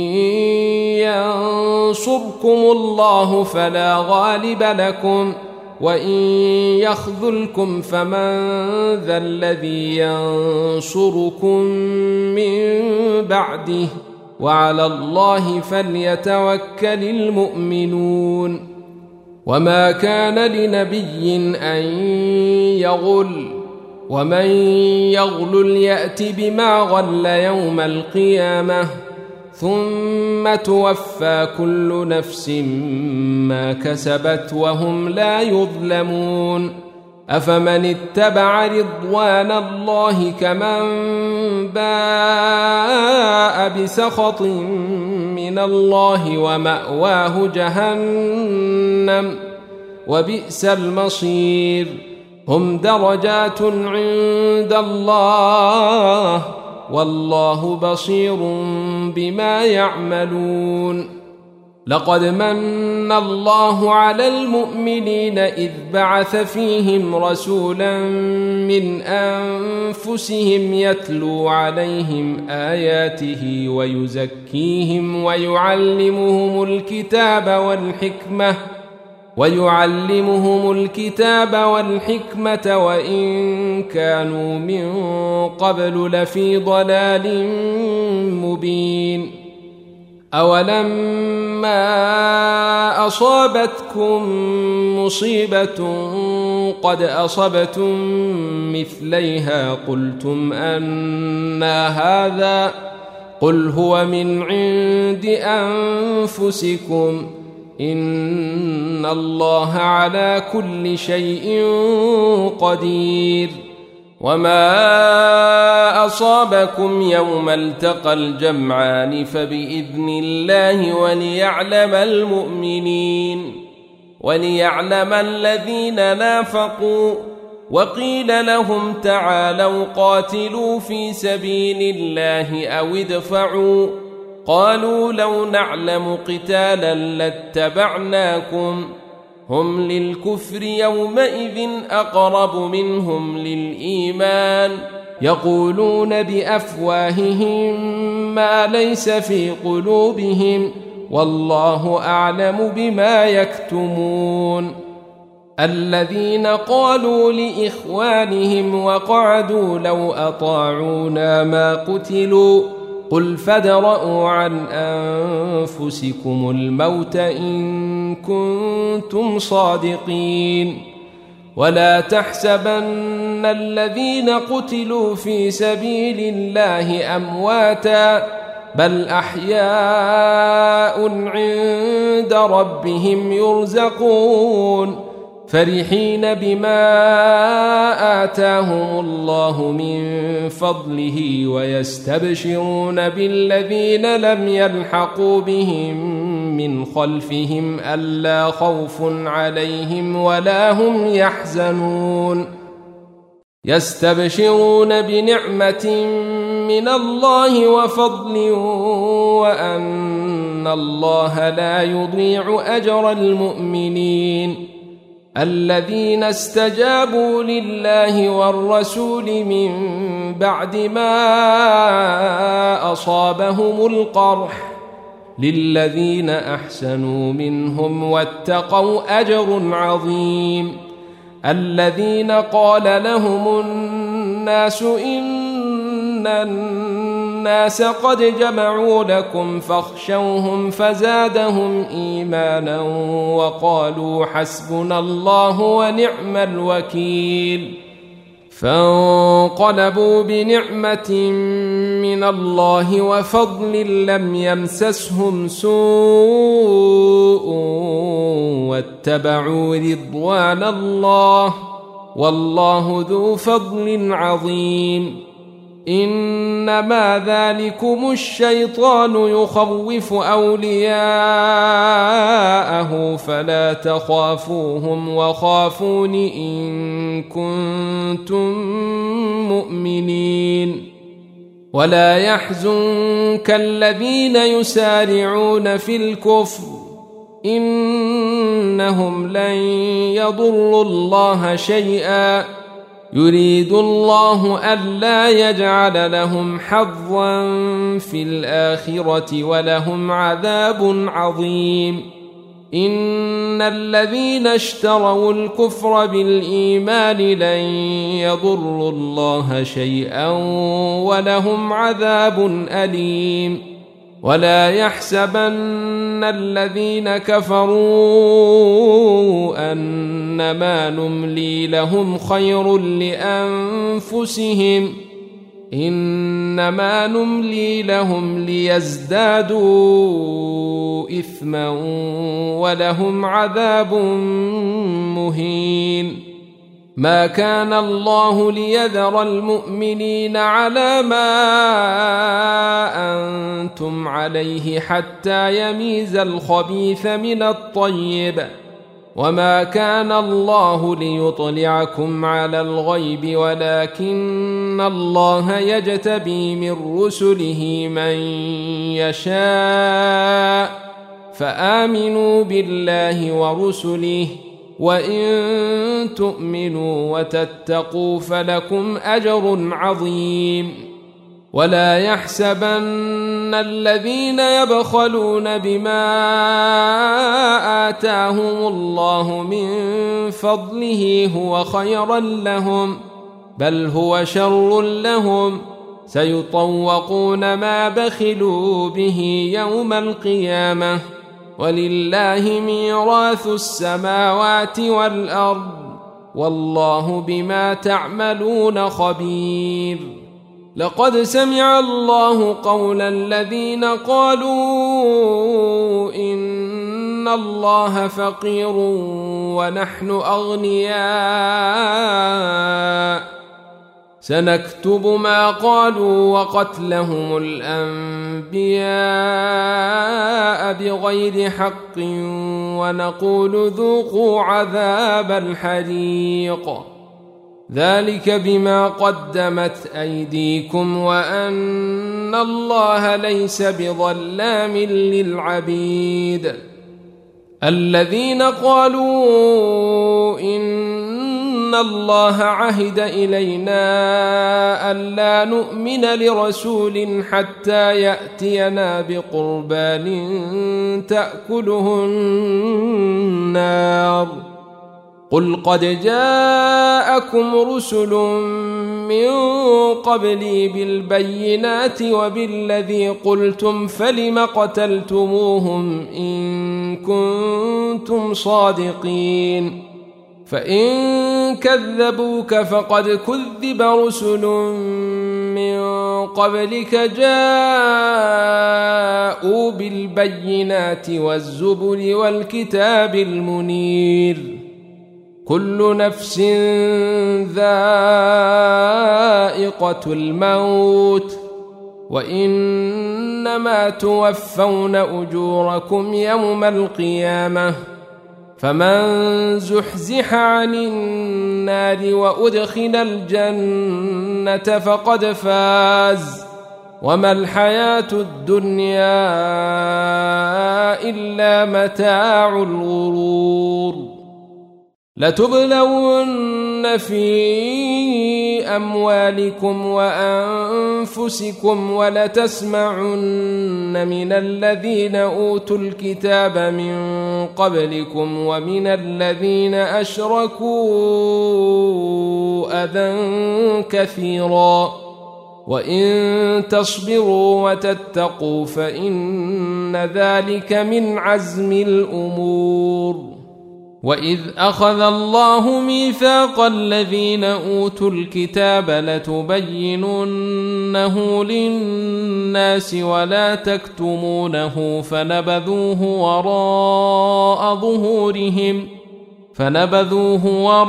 ينصركم الله فلا غالب لكم وإن يخذلكم فمن ذا الذي ينصركم من بعده وعلى الله فليتوكل المؤمنون وما كان لنبي أن يغل ومن يغلل يأت بما غل يوم القيامة ثم توفى كل نفس ما كسبت وهم لا يظلمون أفمن اتبع رضوان الله كمن باء بسخط من الله ومأواه جهنم وبئس المصير هم درجات عند الله والله بصير بما يعملون لقد من الله على المؤمنين إذ بعث فيهم رسولا من أنفسهم يتلو عليهم آياته ويزكيهم ويعلمهم الكتاب والحكمة ويعلمهم الكتاب والحكمة وإن كانوا من قبل لفي ضلال مبين أولما أصابتكم مصيبة قد أصبتم مثليها قلتم أنى هذا قل هو من عند أنفسكم إن الله على كل شيء قدير وما أصابكم يوم التقى الجمعان فبإذن الله وليعلم المؤمنين وليعلم الذين نافقوا وقيل لهم تعالوا قاتلوا في سبيل الله أو ادفعوا قالوا لو نعلم قتالا لاتبعناكم هم للكفر يومئذ أقرب منهم للإيمان يقولون بأفواههم ما ليس في قلوبهم والله أعلم بما يكتمون الذين قالوا لإخوانهم وقعدوا لو أطاعونا ما قتلوا قل فادرءوا عن أنفسكم الموت إن كنتم صادقين ولا تحسبن الذين قتلوا في سبيل الله أمواتا بل أحياء عند ربهم يرزقون فرحين بما آتاهم الله من فضله ويستبشرون بالذين لم يلحقوا بهم من خلفهم ألا خوف عليهم ولا هم يحزنون يستبشرون بنعمة من الله وفضل وأن الله لا يضيع أجر المؤمنين الذين استجابوا لله والرسول من بعد ما أصابهم القرح للذين أحسنوا منهم واتقوا أجر عظيم الذين قال لهم الناس إن الناس قد جمعوا لكم فاخشوهم فزادهم إيمانا وقالوا حسبنا الله ونعم الوكيل فانقلبوا بنعمة من الله وفضل لم يمسسهم سوء واتبعوا رضوان الله والله ذو فضل عظيم إنما ذلكم الشيطان يخوف أولياءه فلا تخافوهم وخافون إن كنتم مؤمنين ولا يحزنك الذين يسارعون في الكفر إنهم لن يضروا الله شيئا يريد الله ألا يجعل لهم حظا في الآخرة ولهم عذاب عظيم إن الذين اشتروا الكفر بالإيمان لن يضروا الله شيئا ولهم عذاب أليم ولا يحسبن الذين كفروا أنما نملي لهم خير لأنفسهم إنما نملي لهم ليزدادوا إثما ولهم عذاب مهين ما كان الله ليذر المؤمنين على ما أنتم عليه حتى يميز الخبيث من الطيب وما كان الله ليطلعكم على الغيب ولكن الله يجتبي من رسله من يشاء فآمنوا بالله ورسله وإن تؤمنوا وتتقوا فلكم أجر عظيم ولا يحسبن الذين يبخلون بما آتاهم الله من فضله هو خيرا لهم بل هو شر لهم سيطوقون ما بخلوا به يوم القيامة ولله ميراث السماوات والأرض والله بما تعملون خبير. لقد سمع الله قول الذين قالوا إن الله فقير ونحن أغنياء سنكتب ما قالوا وقتلهم الأنبياء بغير حق ونقول ذوقوا عذاب الحريق ذلك بما قدمت أيديكم وأن الله ليس بظلام للعبيد. الذين قالوا إن الله عهد إلينا ألا نؤمن لرسول حتى يأتينا بقربان تأكله النار قل قد جاءكم رسل من قبلي بالبينات وبالذي قلتم فلم قتلتموهم إن كنتم صادقين فإن كذبوك فقد كذب رسل من قبلك جاءوا بالبينات والزبر والكتاب المنير كل نفس ذائقة الموت وإنما توفون أجوركم يوم القيامة فمن زحزح عن النار وأدخل الجنة فقد فاز وما الحياة الدنيا إلا متاع الغرور. لتبلون في أموالكم وأنفسكم ولتسمعن من الذين أوتوا الكتاب من قبلكم ومن الذين أشركوا أذى كثيرا وإن تصبروا وتتقوا فإن ذلك من عزم الأمور. وإذ أخذ الله ميثاق الذين أوتوا الكتاب لتبيننه للناس ولا تكتمونه فنبذوه وراء ظهورهم فنبذوه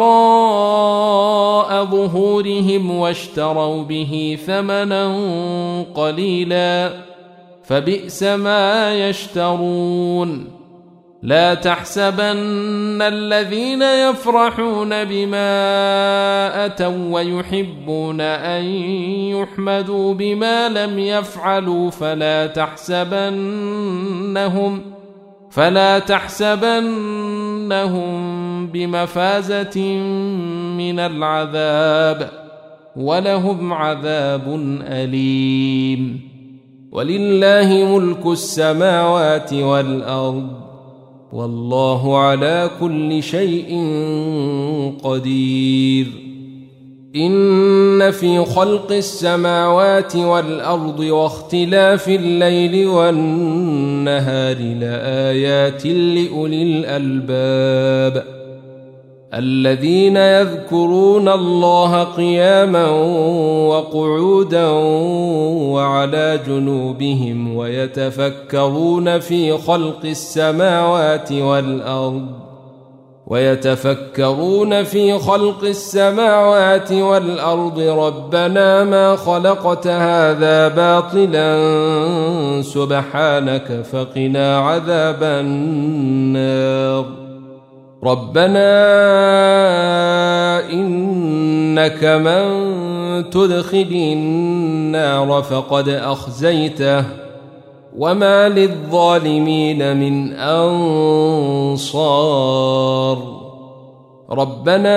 وراء ظهورهم واشتروا به ثمنا قليلا فبئس ما يشترون. لا تحسبن الذين يفرحون بما أتوا ويحبون أن يحمدوا بما لم يفعلوا فلا تحسبنهم فلا تحسبنهم بمفازة من العذاب ولهم عذاب أليم. ولله ملك السماوات والأرض والله على كل شيء قدير. إن في خلق السماوات والأرض واختلاف الليل والنهار لآيات لأولي الألباب الذين يذكرون الله قياما وقعودا وعلى جنوبهم ويتفكرون في خلق السماوات والأرض ويتفكرون في خلق السماوات والأرض ربنا ما خلقت هذا باطلا سبحانك فقنا عذاب النار. ربنا إنك من تدخل النار فقد أخزيته وما للظالمين من أنصار. ربنا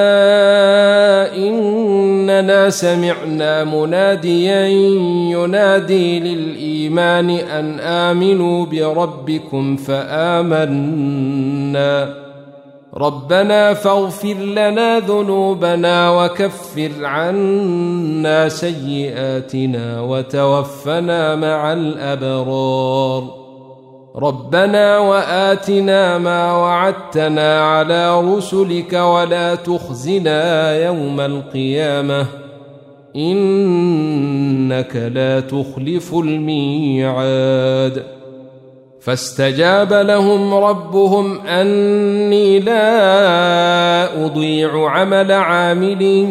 إننا سمعنا مناديا ينادي للإيمان أن آمنوا بربكم فآمنا ربنا فاغفر لنا ذنوبنا وكفر عنا سيئاتنا وتوفنا مع الأبرار ربنا وآتنا ما وعدتنا على رسلك ولا تخزنا يوم القيامة إنك لا تخلف الميعاد فاستجاب لهم ربهم أني لا أضيع عمل عامل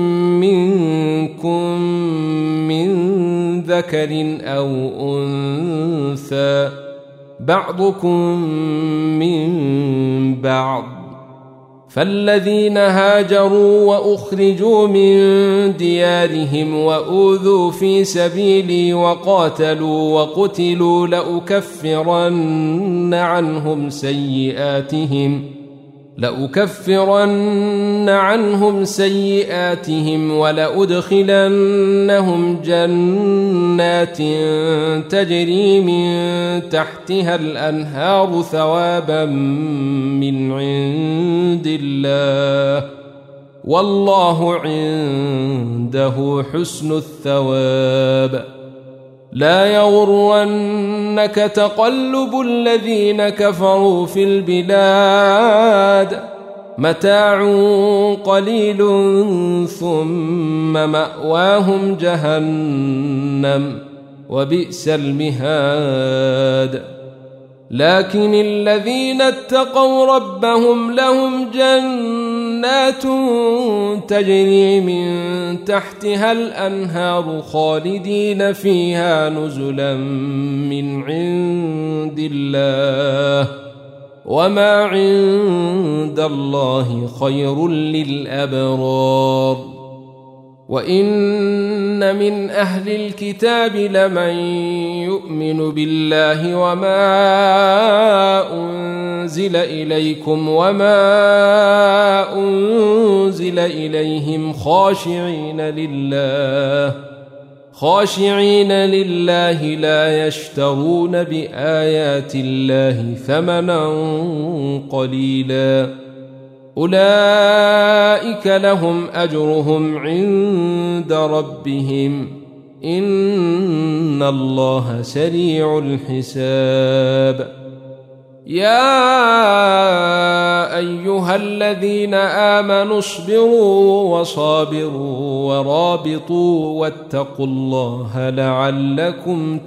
منكم من ذكر أو أنثى بعضكم من بعض فالذين هاجروا وأخرجوا من ديارهم وأوذوا في سبيلي وقاتلوا وقتلوا لأكفرن عنهم سيئاتهم لأكفرن عنهم سيئاتهم ولأدخلنهم جنات تجري من تحتها الأنهار ثوابا من عند الله والله عنده حسن الثواب لا يغرنك تقلب الذين كفروا في البلاد متاع قليل ثم مأواهم جهنم وبئس المهاد لكن الذين اتقوا ربهم لهم جنات تجري من تحتها الأنهار خالدين فيها نزلا من عند الله وما عند الله خير للأبرار وإن من أهل الكتاب لمن يؤمن بالله وما أنزل إليكم وما أنزل إليهم خاشعين لله خاشعين لله لا يشترون بآيات الله ثمنا قليلا أولئك لهم أجرهم عند ربهم إن الله سريع الحساب يا أيها الذين آمنوا اصبروا وصابروا ورابطوا واتقوا الله لعلكم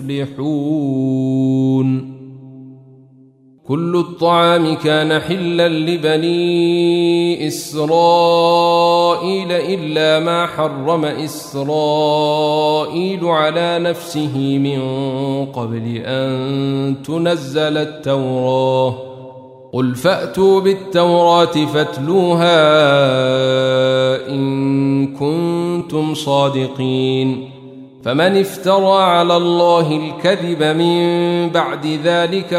تفلحون كل الطعام كان حلا لبني إسرائيل إلا ما حرم إسرائيل على نفسه من قبل أن تنزل التوراة قل فأتوا بالتوراة فاتلوها إن كنتم صادقين فمن افترى على الله الكذب من بعد ذلك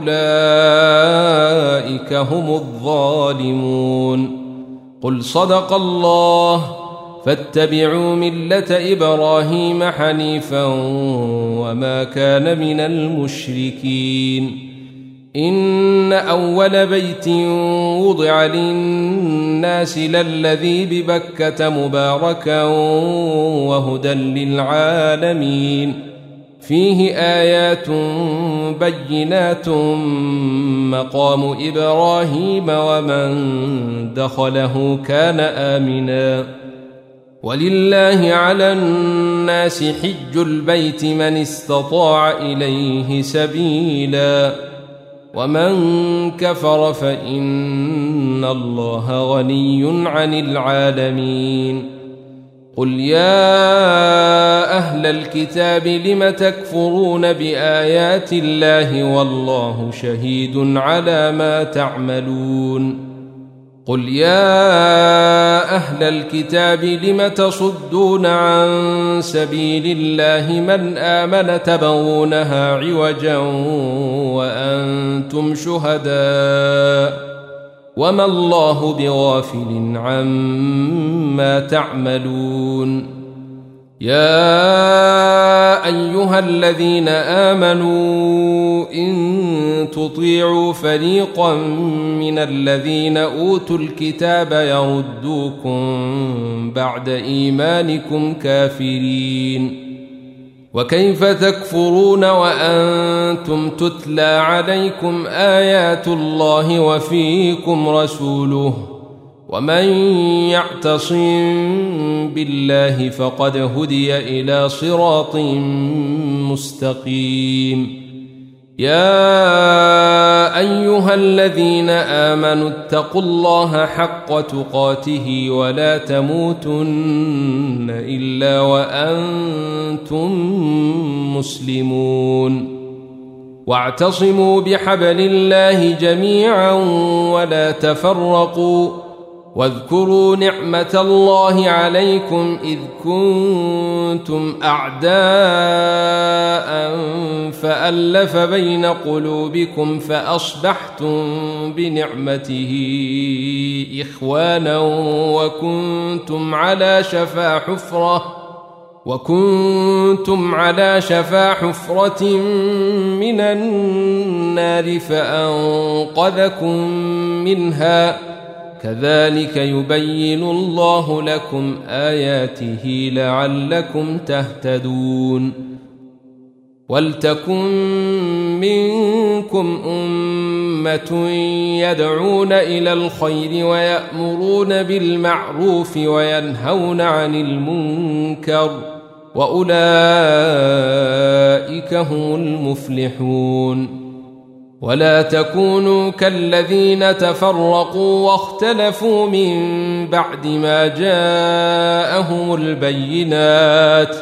فأولئك هم الظالمون قل صدق الله فاتبعوا ملة إبراهيم حنيفا وما كان من المشركين إن أول بيت وضع للناس للذي ببكة مباركا وهدى للعالمين فيه آيات بينات مقام إبراهيم ومن دخله كان آمنا ولله على الناس حج البيت من استطاع إليه سبيلا ومن كفر فإن الله غني عن العالمين قل يا أهل الكتاب لم تكفرون بآيات الله والله شهيد على ما تعملون قل يا أهل الكتاب لم تصدون عن سبيل الله من آمن تبغونها عوجا وأنتم شهداء وما الله بغافل عما تعملون يا أيها الذين آمنوا إن تطيعوا فريقا من الذين أوتوا الكتاب يردوكم بعد إيمانكم كافرين. وكيف تكفرون وأنتم تتلى عليكم آيات الله وفيكم رسوله؟ ومن يعتصم بالله فقد هدي إلى صراط مستقيم. يا أيها الذين آمنوا اتقوا الله حق تقاته ولا تموتن إلا وأنتم مسلمون. واعتصموا بحبل الله جميعا ولا تفرقوا. واذكروا نعمة الله عليكم إذ كنتم أعداء فألف بين قلوبكم فأصبحتم بنعمته إخوانا وكنتم على شفا حفرة وكنتم على شفا حفرة من النار فأنقذكم منها. كذلك يبين الله لكم آياته لعلكم تهتدون. ولتكن منكم أمة يدعون إلى الخير ويأمرون بالمعروف وينهون عن المنكر وأولئك هم المفلحون. ولا تكونوا كالذين تفرقوا واختلفوا من بعد ما جاءهم البينات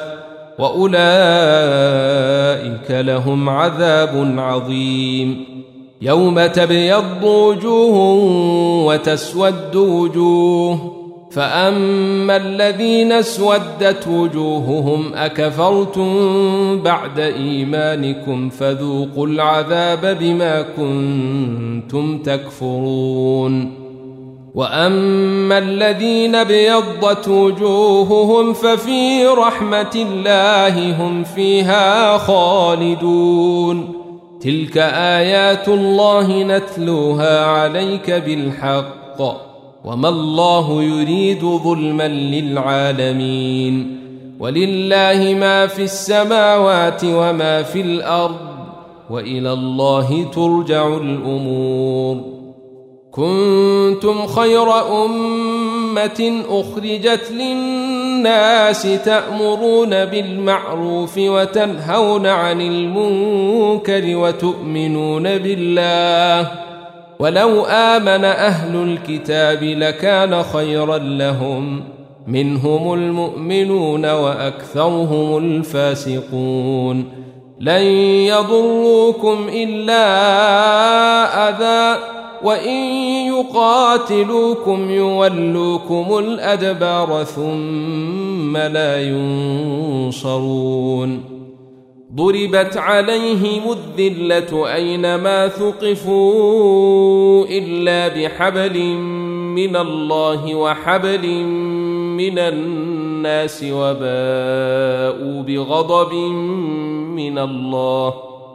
وأولئك لهم عذاب عظيم. يوم تبيض وجوه وتسود وجوه فأما الذين اسودت وجوههم أكفرتم بعد إيمانكم فذوقوا العذاب بما كنتم تكفرون. وأما الذين ابيضت وجوههم ففي رحمة الله هم فيها خالدون. تلك آيات الله نتلوها عليك بالحق وما الله يريد ظلما للعالمين. ولله ما في السماوات وما في الأرض وإلى الله ترجع الأمور. كنتم خير أمة أخرجت للناس تأمرون بالمعروف وتنهون عن المنكر وتؤمنون بالله. ولو آمن أهل الكتاب لكان خيرا لهم منهم المؤمنون وأكثرهم الفاسقون. لن يضروكم إلا أذى وإن يقاتلوكم يولوكم الأدبار ثم لا ينصرون. ضربت عليهم الذلة أينما ثقفوا إلا بحبل من الله وحبل من الناس وباءوا بغضب من الله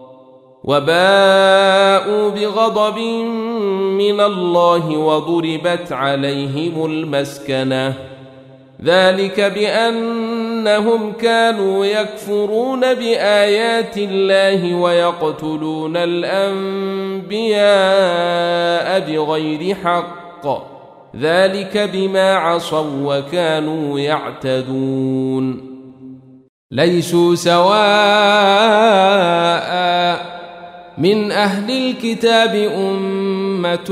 وباءوا بغضب من الله وضربت عليهم المسكنة. ذلك بأنهم كانوا يكفرون بآيات الله ويقتلون الأنبياء بغير حق. ذلك بما عصوا وكانوا يعتدون. ليسوا سواء من أهل الكتاب أمة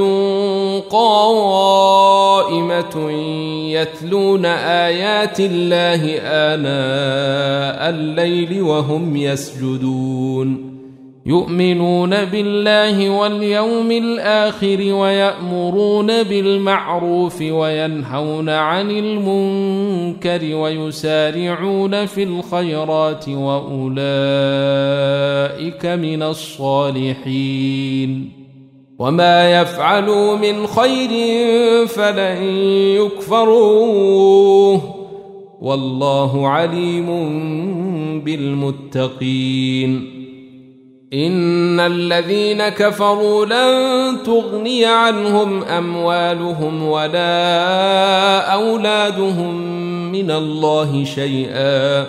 قائمة يتلون آيات الله آناء الليل وهم يسجدون يؤمنون بالله واليوم الآخر ويأمرون بالمعروف وينهون عن المنكر ويسارعون في الخيرات وأولئك من الصالحين. وما يفعلوا من خير فلن يكفروه والله عليم بالمتقين. إن الذين كفروا لن تغني عنهم أموالهم ولا أولادهم من الله شيئا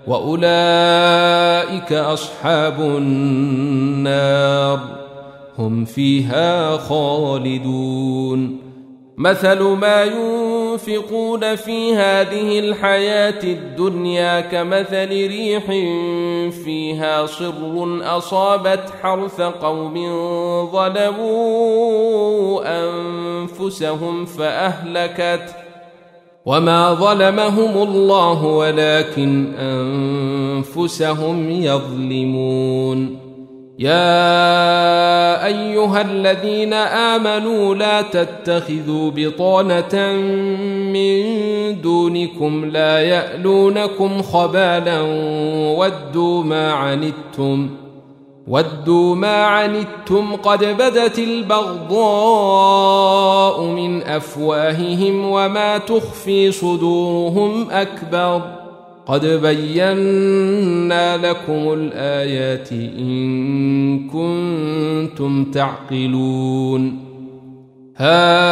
وأولئك أصحاب النار هم فيها خالدون مثل ما ينفقون في هذه الحياة الدنيا كمثل ريح فيها صر أصابت حرث قوم ظلموا أنفسهم فأهلكت وما ظلمهم الله ولكن أنفسهم يظلمون يا أيها الذين آمنوا لا تتخذوا بطانة من دونكم لا يألونكم خبالا ودوا ما عنتم ودوا ما عنتم قد بدت البغضاء من أفواههم وما تخفي صدورهم أكبر قد بينا لكم الآيات إن كنتم تعقلون ها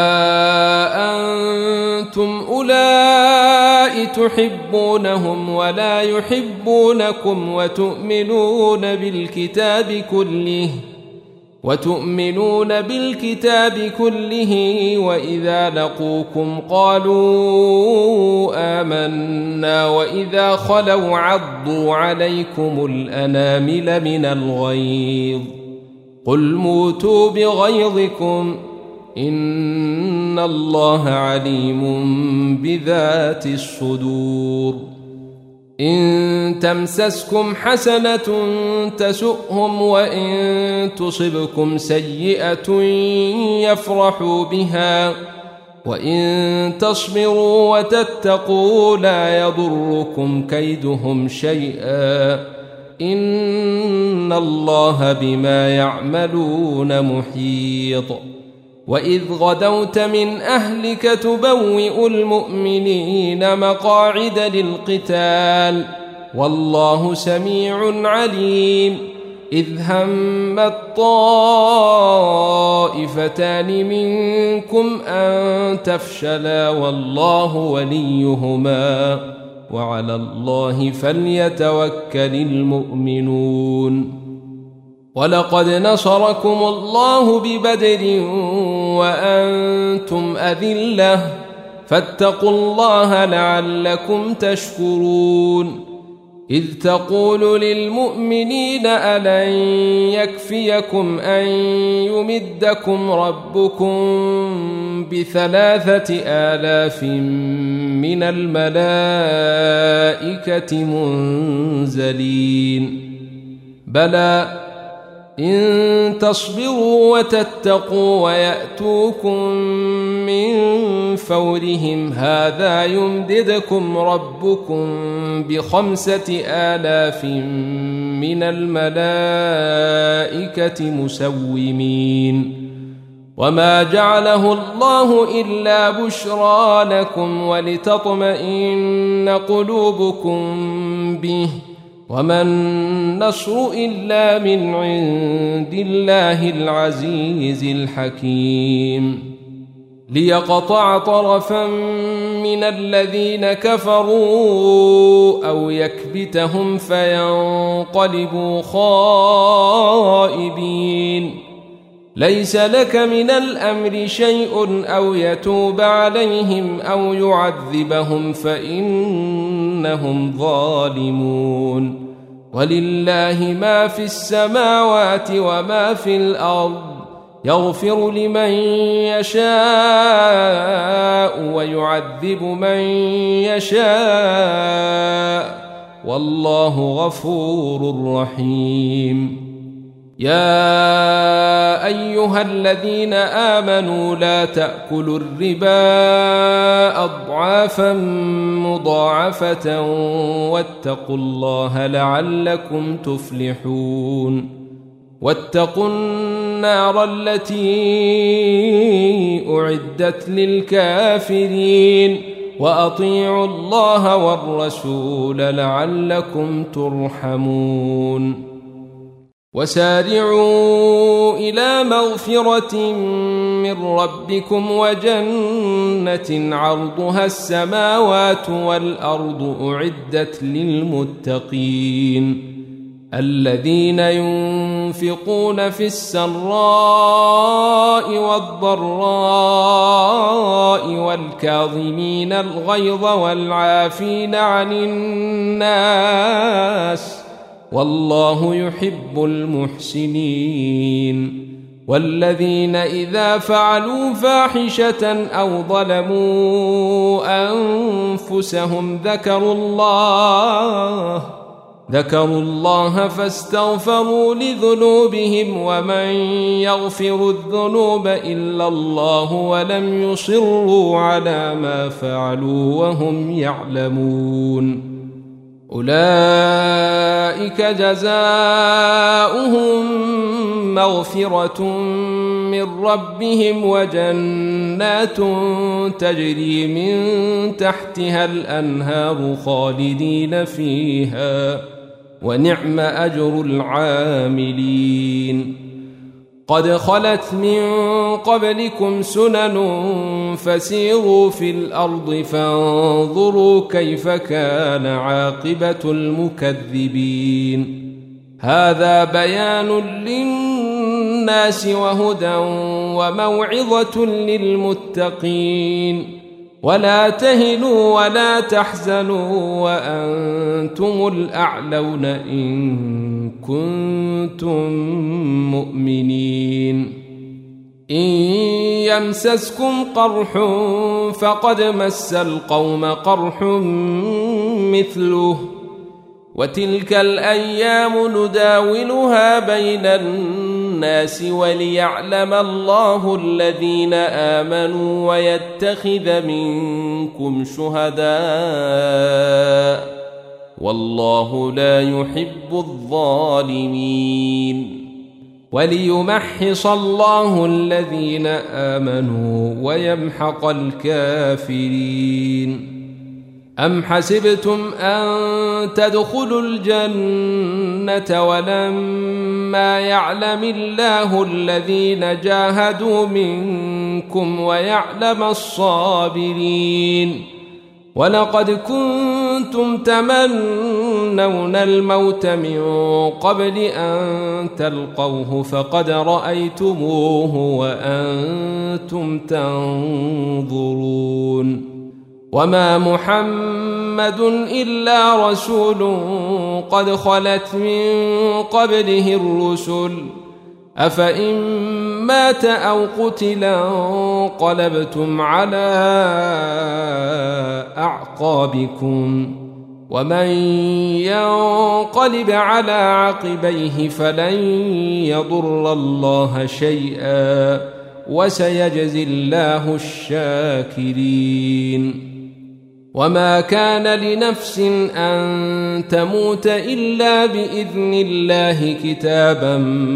أنتم أولئك تحبونهم ولا يحبونكم وتؤمنون بالكتاب كله وتؤمنون بالكتاب كله وإذا لقوكم قالوا آمنا وإذا خلوا عضوا عليكم الأنامل من الغيظ قل موتوا بغيظكم إن الله عليم بذات الصدور إن تمسسكم حسنة تسؤهم وإن تصبكم سيئة يفرحوا بها وإن تصبروا وتتقوا لا يضركم كيدهم شيئا إن الله بما يعملون محيط وإذ غدوت من أهلك تبوئ المؤمنين مقاعد للقتال والله سميع عليم إذ هم الطائفتان منكم أن تفشلا والله وليهما وعلى الله فليتوكل المؤمنون ولقد نصركم الله ببدر وأنتم أذلة فاتقوا الله لعلكم تشكرون إذ تقول للمؤمنين ألن يكفيكم أن يمدكم ربكم بثلاثة آلاف من الملائكة منزلين بلى إن تصبروا وتتقوا ويأتوكم من فورهم هذا يمددكم ربكم بخمسة آلاف من الملائكة مسومين وما جعله الله إلا بشرى لكم ولتطمئن قلوبكم به وما النصر إلا من عند الله العزيز الحكيم ليقطع طرفا من الذين كفروا أو يكبتهم فينقلبوا خائبين ليس لك من الأمر شيء أو يتوب عليهم أو يعذبهم فإنهم ظالمون ولله ما في السماوات وما في الأرض يغفر لمن يشاء ويعذب من يشاء والله غفور رحيم يا أيها الذين آمنوا لا تأكلوا الربا أضعافا مضاعفة واتقوا الله لعلكم تفلحون واتقوا النار التي أعدت للكافرين وأطيعوا الله والرسول لعلكم ترحمون وسارعوا إلى مغفرة من ربكم وجنة عرضها السماوات والأرض أعدت للمتقين الذين ينفقون في السراء والضراء والكاظمين الغيظ والعافين عن الناس والله يحب المحسنين والذين إذا فعلوا فاحشة أو ظلموا أنفسهم ذكروا الله ذكروا الله فاستغفروا لذنوبهم ومن يغفر الذنوب إلا الله ولم يصروا على ما فعلوا وهم يعلمون أولئك جزاؤهم مغفرة من ربهم وجنات تجري من تحتها الأنهار خالدين فيها ونعم أجر العاملين قد خلت من قبلكم سنن فسيروا في الأرض فانظروا كيف كان عاقبة المكذبين هذا بيان للناس وهدى وموعظة للمتقين ولا تهنوا ولا تحزنوا وأنتم الأعلون إن كنتم مؤمنين إن يمسسكم قرح فقد مس القوم قرح مثله وتلك الأيام نداولها بين الناس وليعلم الله الذين آمنوا ويتخذ منكم شهداء والله لا يحب الظالمين وليمحص الله الذين آمنوا ويمحق الكافرين أم حسبتم أن تدخلوا الجنة ولما يعلم الله الذين جاهدوا منكم ويعلم الصابرين ولقد كنتم تمنون الموت من قبل أن تلقوه فقد رأيتموه وأنتم تنظرون وما محمد إلا رسول قد خلت من قبله الرسل أفإن مات أو قتلا انقلبتم على أعقابكم ومن ينقلب على عقبيه فلن يضر الله شيئا وسيجزي الله الشاكرين وما كان لنفس أن تموت إلا بإذن الله كتابا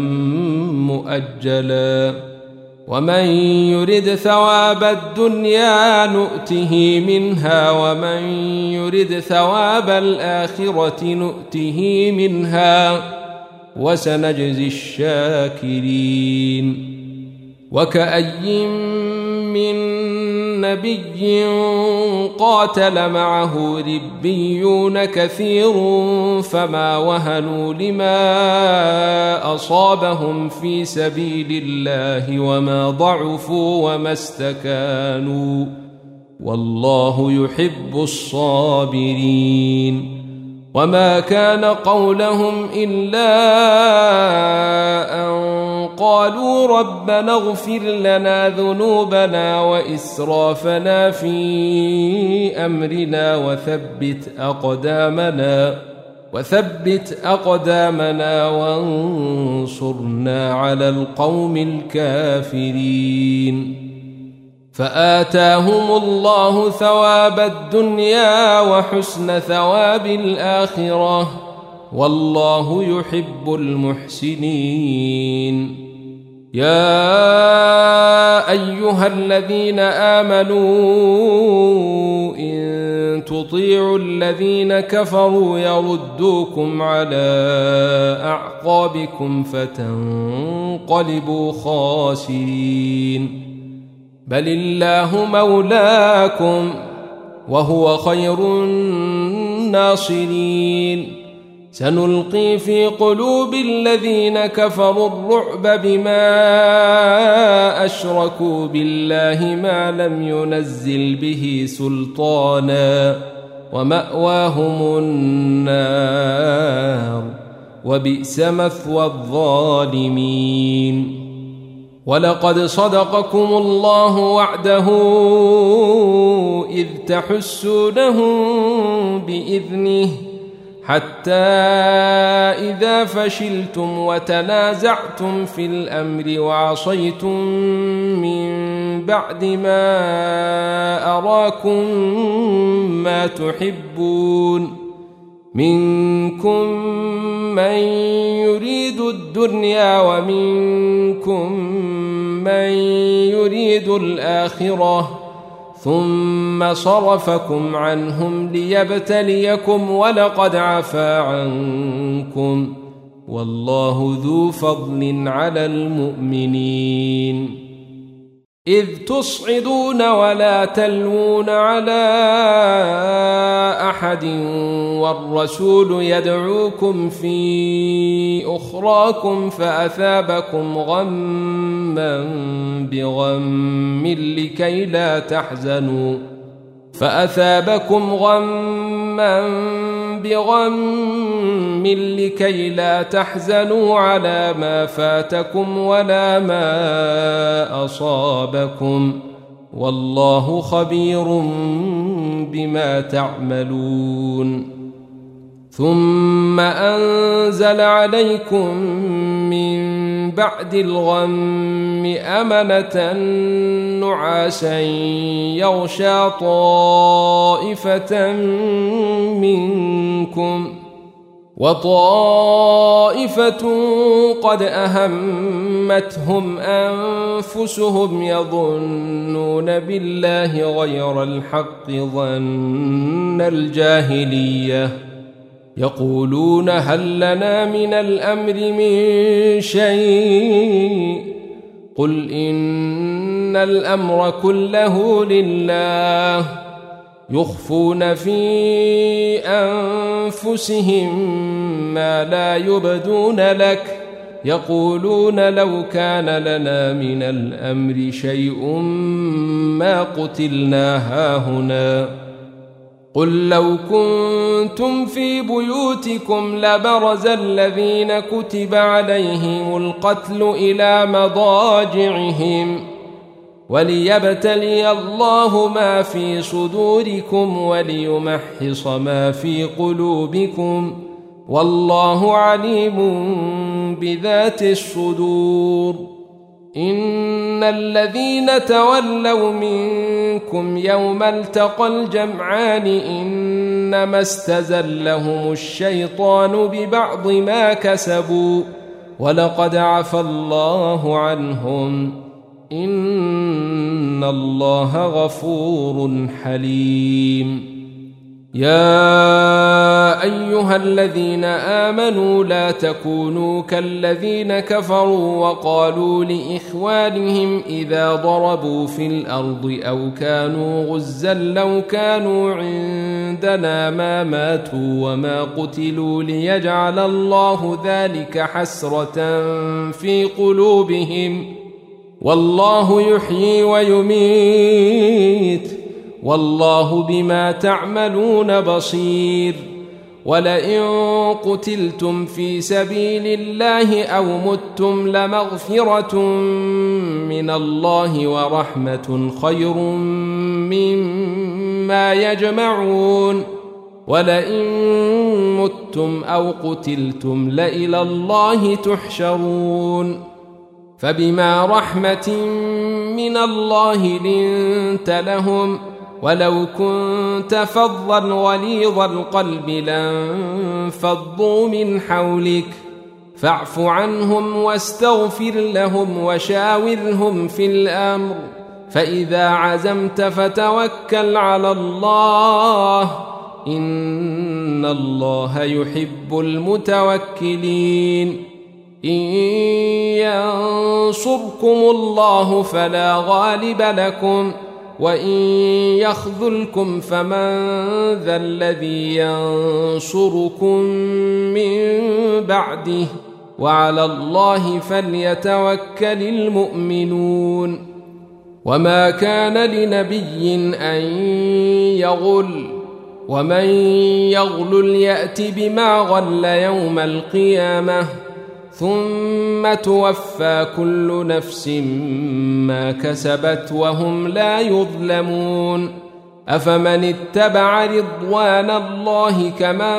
مؤجلا ومن يرد ثواب الدنيا نؤته منها ومن يرد ثواب الآخرة نؤته منها وسنجزي الشاكرين وكأي من نبي قاتل معه ربيون كثير فما وهنوا لما أصابهم في سبيل الله وما ضعفوا وما استكانوا والله يحب الصابرين وما كان قولهم إلا أن قالوا ربنا اغفر لنا ذنوبنا وإسرافنا في أمرنا وثبت أقدامنا وثبت أقدامنا وانصرنا على القوم الكافرين فآتاهم الله ثواب الدنيا وحسن ثواب الآخرة والله يحب المحسنين يا أيها الذين آمنوا إن تطيعوا الذين كفروا يردوكم على أعقابكم فتنقلبوا خاسرين بل الله مولاكم وهو خير الناصرين سنلقي في قلوب الذين كفروا الرعب بما أشركوا بالله ما لم ينزل به سلطانا ومأواهم النار وبئس مثوى الظالمين ولقد صدقكم الله وعده إذ تحسونهم بإذنه حتى إذا فشلتم وتنازعتم في الأمر وعصيتم من بعد ما أراكم ما تحبون منكم من يريد الدنيا ومنكم من يريد الآخرة ثم صرفكم عنهم ليبتليكم ولقد عفا عنكم والله ذو فضل على المؤمنين إذ تصعدون ولا تلوون على أحد والرسول يدعوكم في أخراكم فأثابكم غما بغم لكي لا تحزنوا فأثابكم غما بغم لكي لا تحزنوا على ما فاتكم ولا ما أصابكم والله خبير بما تعملون ثم أنزل عليكم من بعد الغم أمنة نعاسا يغشى طائفة منكم وطائفة قد أهمتهم أنفسهم يظنون بالله غير الحق ظن الجاهلية يقولون هل لنا من الأمر من شيء قل إن الأمر كله لله يخفون في أنفسهم ما لا يبدون لك يقولون لو كان لنا من الأمر شيء ما قتلنا هاهنا قل لو كنتم في بيوتكم لبرز الذين كتب عليهم القتل إلى مضاجعهم وليبتلي الله ما في صدوركم وليمحص ما في قلوبكم والله عليم بذات الصدور إن الذين تولوا منكم يوم التقى الجمعان إنما استزلهم الشيطان ببعض ما كسبوا ولقد عفى الله عنهم إن الله غفور حليم يا أيها الذين آمنوا لا تكونوا كالذين كفروا وقالوا لإخوانهم إذا ضربوا في الأرض أو كانوا غزا لو كانوا عندنا ما ماتوا وما قتلوا ليجعل الله ذلك حسرة في قلوبهم والله يحيي ويميت والله بما تعملون بصير ولئن قتلتم في سبيل الله أو متم لمغفرة من الله ورحمة خير مما يجمعون ولئن متم أو قتلتم لإلى الله تحشرون فبما رحمة من الله لنت لهم ولو كنت فظا غليظ القلب لانفضوا من حولك فاعف عنهم واستغفر لهم وشاورهم في الأمر فإذا عزمت فتوكل على الله إن الله يحب المتوكلين إن ينصركم الله فلا غالب لكم وإن يخذلكم فمن ذا الذي ينصركم من بعده وعلى الله فليتوكل المؤمنون وما كان لنبي أن يغل ومن يغلل يأت بما غل يوم القيامة ثم توفى كل نفس ما كسبت وهم لا يظلمون أفمن اتبع رضوان الله كمن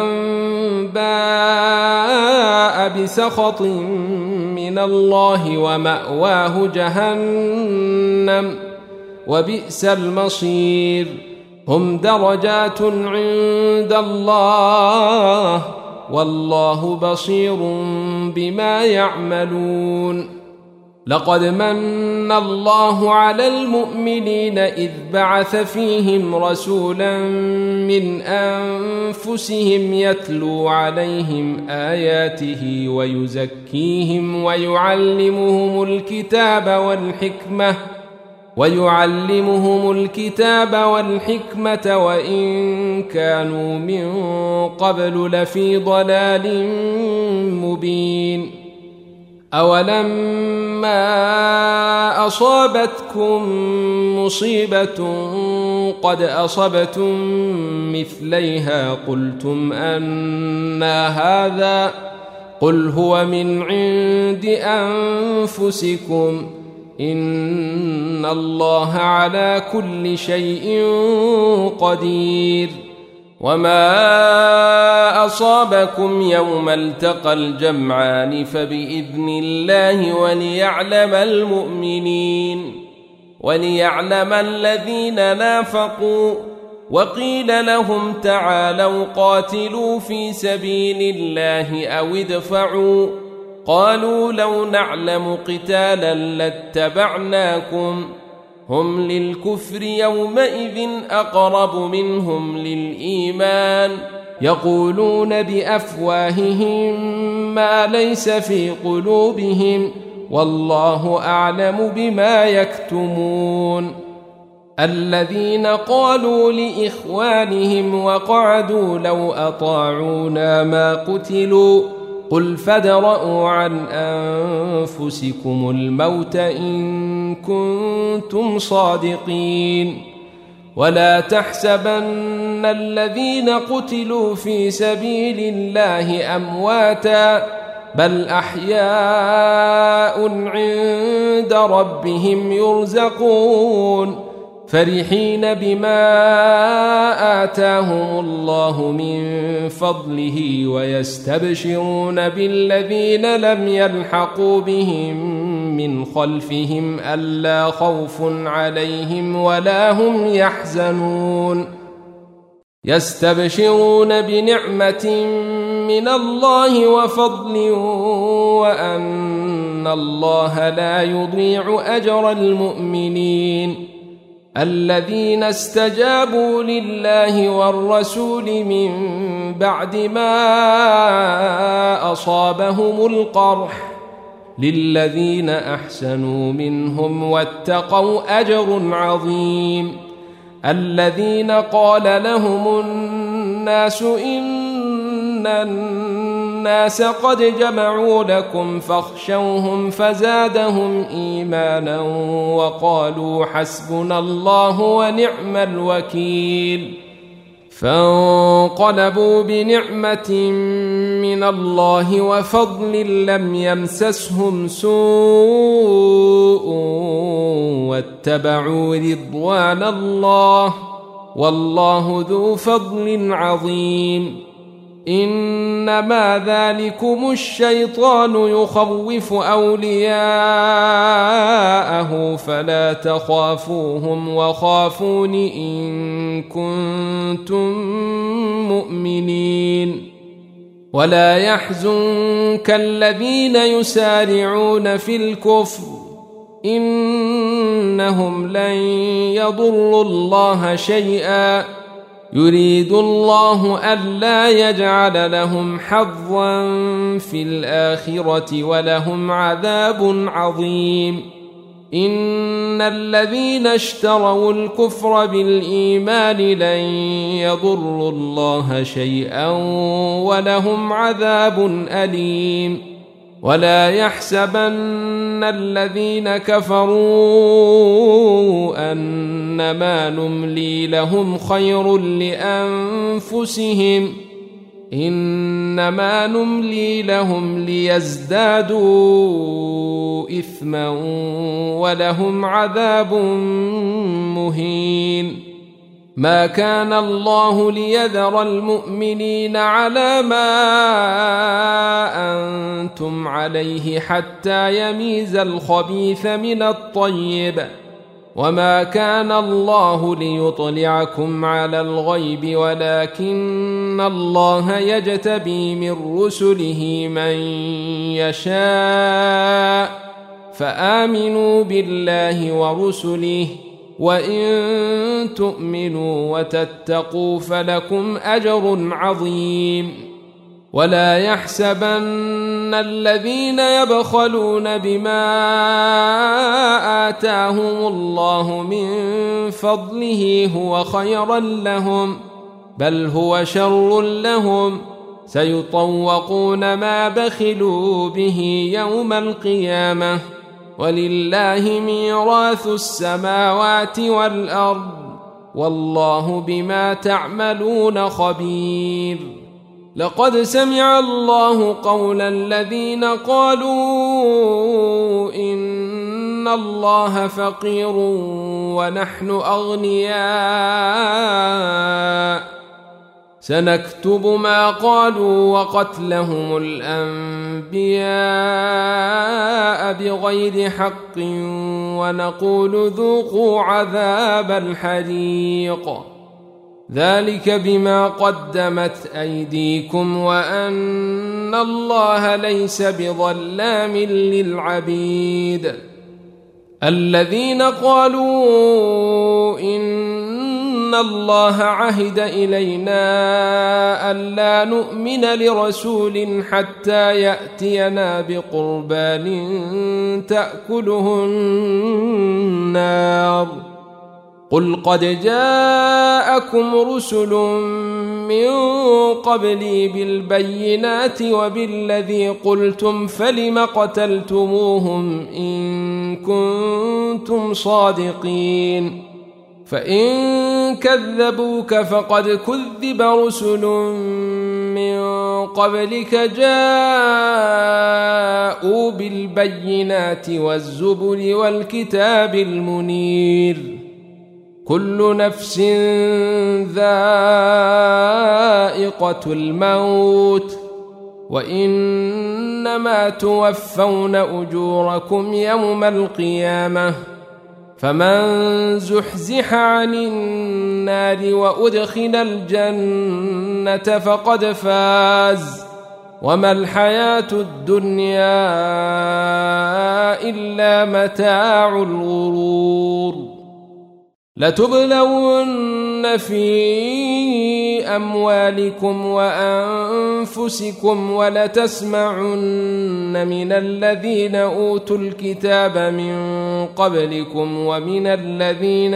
باء بسخط من الله ومأواه جهنم وبئس المصير هم درجات عند الله والله بصير بما يعملون لقد من الله على المؤمنين إذ بعث فيهم رسولا من أنفسهم يتلو عليهم آياته ويزكيهم ويعلمهم الكتاب والحكمة ويعلمهم الكتاب والحكمة وإن كانوا من قبل لفي ضلال مبين أولما أصابتكم مصيبة قد أصبتم مثليها قلتم أنى هذا قل هو من عند أنفسكم إن الله على كل شيء قدير وما أصابكم يوم التقى الجمعان فبإذن الله وليعلم المؤمنين وليعلم الذين نافقوا وقيل لهم تعالوا قاتلوا في سبيل الله أو ادفعوا قالوا لو نعلم قتالا لاتبعناكم هم للكفر يومئذ أقرب منهم للإيمان يقولون بأفواههم ما ليس في قلوبهم والله أعلم بما يكتمون الذين قالوا لإخوانهم وقعدوا لو أطاعونا ما قتلوا قل فادرءوا عن أنفسكم الموت إن كنتم صادقين ولا تحسبن الذين قتلوا في سبيل الله أمواتا بل أحياء عند ربهم يرزقون فرحين بما آتاهم الله من فضله ويستبشرون بالذين لم يلحقوا بهم من خلفهم ألا خوف عليهم ولا هم يحزنون يستبشرون بنعمة من الله وفضل وأن الله لا يضيع أجر المؤمنين الذين استجابوا لله والرسول من بعد ما أصابهم القرح للذين أحسنوا منهم واتقوا أجر عظيم الذين قال لهم الناس إن الناس قد جمعوا لكم فاخشوهم فزادهم إيمانا وقالوا حسبنا الله ونعم الوكيل فانقلبوا بنعمة من الله وفضل لم يمسسهم سوء واتبعوا رضوان الله والله ذو فضل عظيم إنما ذلكم الشيطان يخوف أولياءه فلا تخافوهم وخافون إن كنتم مؤمنين ولا يحزنك الذين يسارعون في الكفر إنهم لن يضروا الله شيئا يريد الله ألا يجعل لهم حظا في الآخرة ولهم عذاب عظيم إن الذين اشتروا الكفر بالإيمان لن يضروا الله شيئا ولهم عذاب أليم ولا يحسبن الذين كفروا أنما نملي لهم خير لأنفسهم إنما نملي لهم ليزدادوا إثما ولهم عذاب مهين ما كان الله ليذر المؤمنين على ما أنتم عليه حتى يميز الخبيث من الطيب وما كان الله ليطلعكم على الغيب ولكن الله يجتبي من رسله من يشاء فآمنوا بالله ورسله وإن تؤمنوا وتتقوا فلكم أجر عظيم ولا يحسبن الذين يبخلون بما آتاهم الله من فضله هو خيرا لهم بل هو شر لهم سيطوقون ما بخلوا به يوم القيامة ولله ميراث السماوات والأرض والله بما تعملون خبير لقد سمع الله قول الذين قالوا إن الله فقير ونحن أغنياء سنكتب ما قالوا وقتلهم الأنبياء بغير حق ونقول ذوقوا عذاب الحريق ذلك بما قدمت أيديكم وأن الله ليس بظلام للعبيد الذين قالوا إن الله عهد إلينا ألا نؤمن لرسول حتى يأتينا بقربان تأكله النار قل قد جاءكم رسل من قبلي بالبينات وبالذي قلتم فلم قتلتموهم إن كنتم صادقين فإن كذبوك فقد كذب رسل من قبلك جاءوا بالبينات والزبر والكتاب المنير كل نفس ذائقة الموت وإنما توفون أجوركم يوم القيامة فمن زحزح عن النار وأدخل الجنة فقد فاز وما الحياة الدنيا إلا متاع الغرور لتبلون في أموالكم وأنفسكم ولتسمعن من الذين أوتوا الكتاب من قبلكم ومن الذين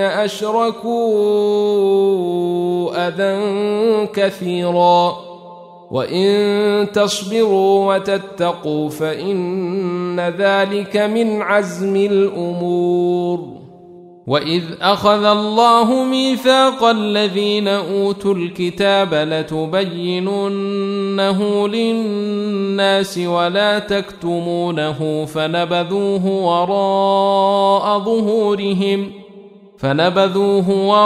أشركوا أذى كثيرا وإن تصبروا وتتقوا فإن ذلك من عزم الأمور وإذ أخذ الله ميثاق الذين أوتوا الكتاب لتبيننه للناس ولا تكتمونه فنبذوه وراء ظهورهم فنبذوه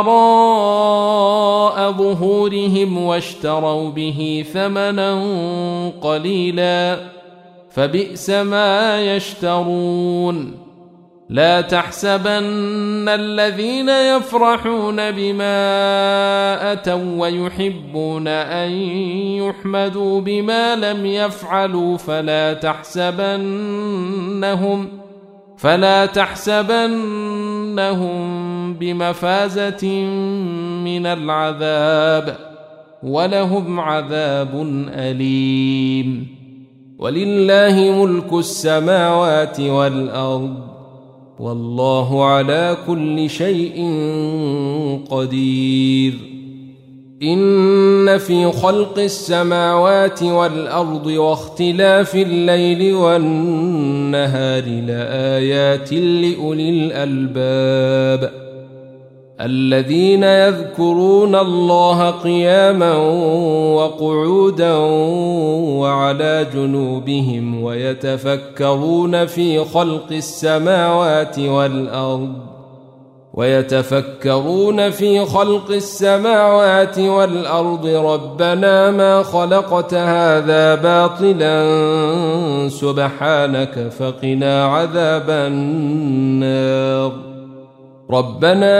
وراء ظهورهم واشتروا به ثمنا قليلا فبئس ما يشترون لا تحسبن الذين يفرحون بما أتوا ويحبون أن يحمدوا بما لم يفعلوا فلا تحسبنهم فلا تحسبنهم بمفازة من العذاب ولهم عذاب أليم. ولله ملك السماوات والأرض والله على كل شيء قدير. إن في خلق السماوات والأرض واختلاف الليل والنهار لآيات لأولي الألباب الذين يذكرون الله قياما وقعودا وعلى جنوبهم ويتفكرون في خلق السماوات والأرض ويتفكرون في خلق السماوات والأرض ربنا ما خلقت هذا باطلا سبحانك فقنا عذاب النار. ربنا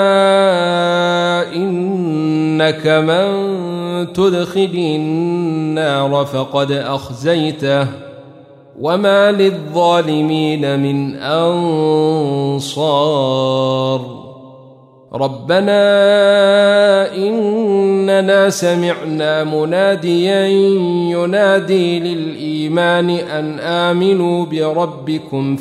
إنك من تدخل النار فقد أخزيته وما للظالمين من أنصار. ربنا إننا سمعنا مناديا ينادي للإيمان أن آمنوا بربكم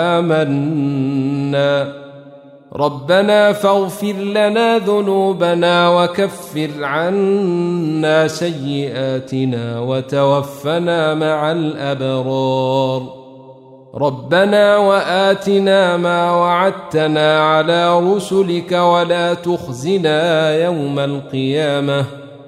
فآمنا. ربنا فاغفر لنا ذنوبنا وكفر عنا سيئاتنا وتوفنا مع الأبرار. ربنا وآتنا ما وعدتنا على رسلك ولا تخزنا يوم القيامة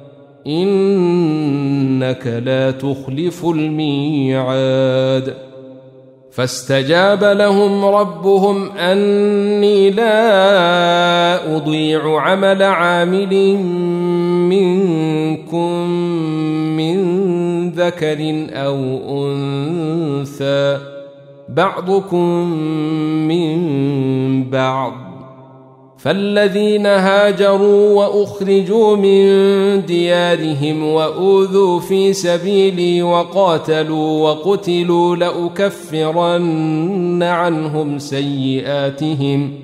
إنك لا تخلف الميعاد. فاستجاب لهم ربهم أني لا أضيع عمل عامل منكم من ذكر أو أنثى بعضكم من بعض. فالذين هاجروا وأخرجوا من ديارهم وأوذوا في سبيلي وقاتلوا وقتلوا لأكفرن عنهم سيئاتهم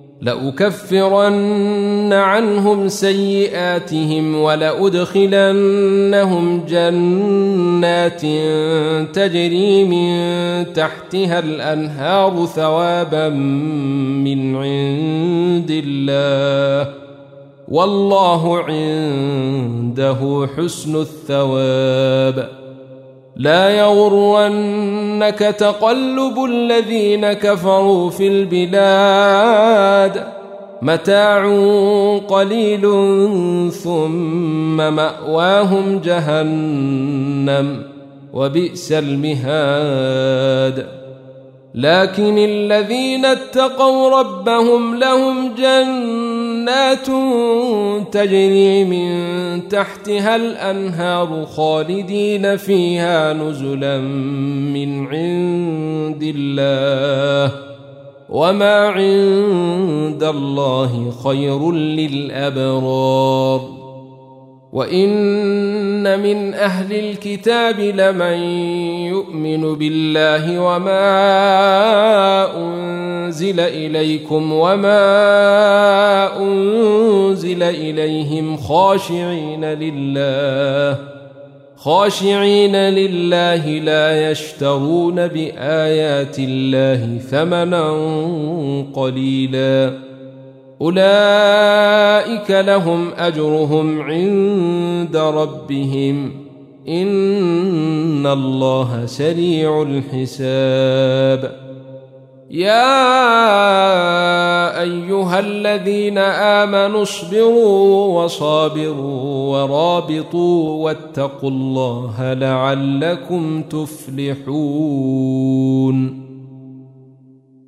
لأكفرن عنهم سيئاتهم ولأدخلنهم جنات تجري من تحتها الأنهار ثوابا من عند الله والله عنده حسن الثواب. لا يغرنك تقلب الذين كفروا في البلاد متاع قليل ثم مأواهم جهنم وبئس المهاد. لكن الذين اتقوا ربهم لهم جنات تجري من تحتها الأنهار خالدين فيها نزلا من عند الله وما عند الله خير للأبرار. وإن من أهل الكتاب لمن يؤمن بالله وما أنزل إليكم وما أنزل إليهم خاشعين لله خاشعين لله لا يشترون بآيات الله ثمنا قليلا أولئك لهم أجرهم عند ربهم إن الله سريع الحساب. يا أيها الذين آمنوا اصبروا وصابروا ورابطوا واتقوا الله لعلكم تفلحون.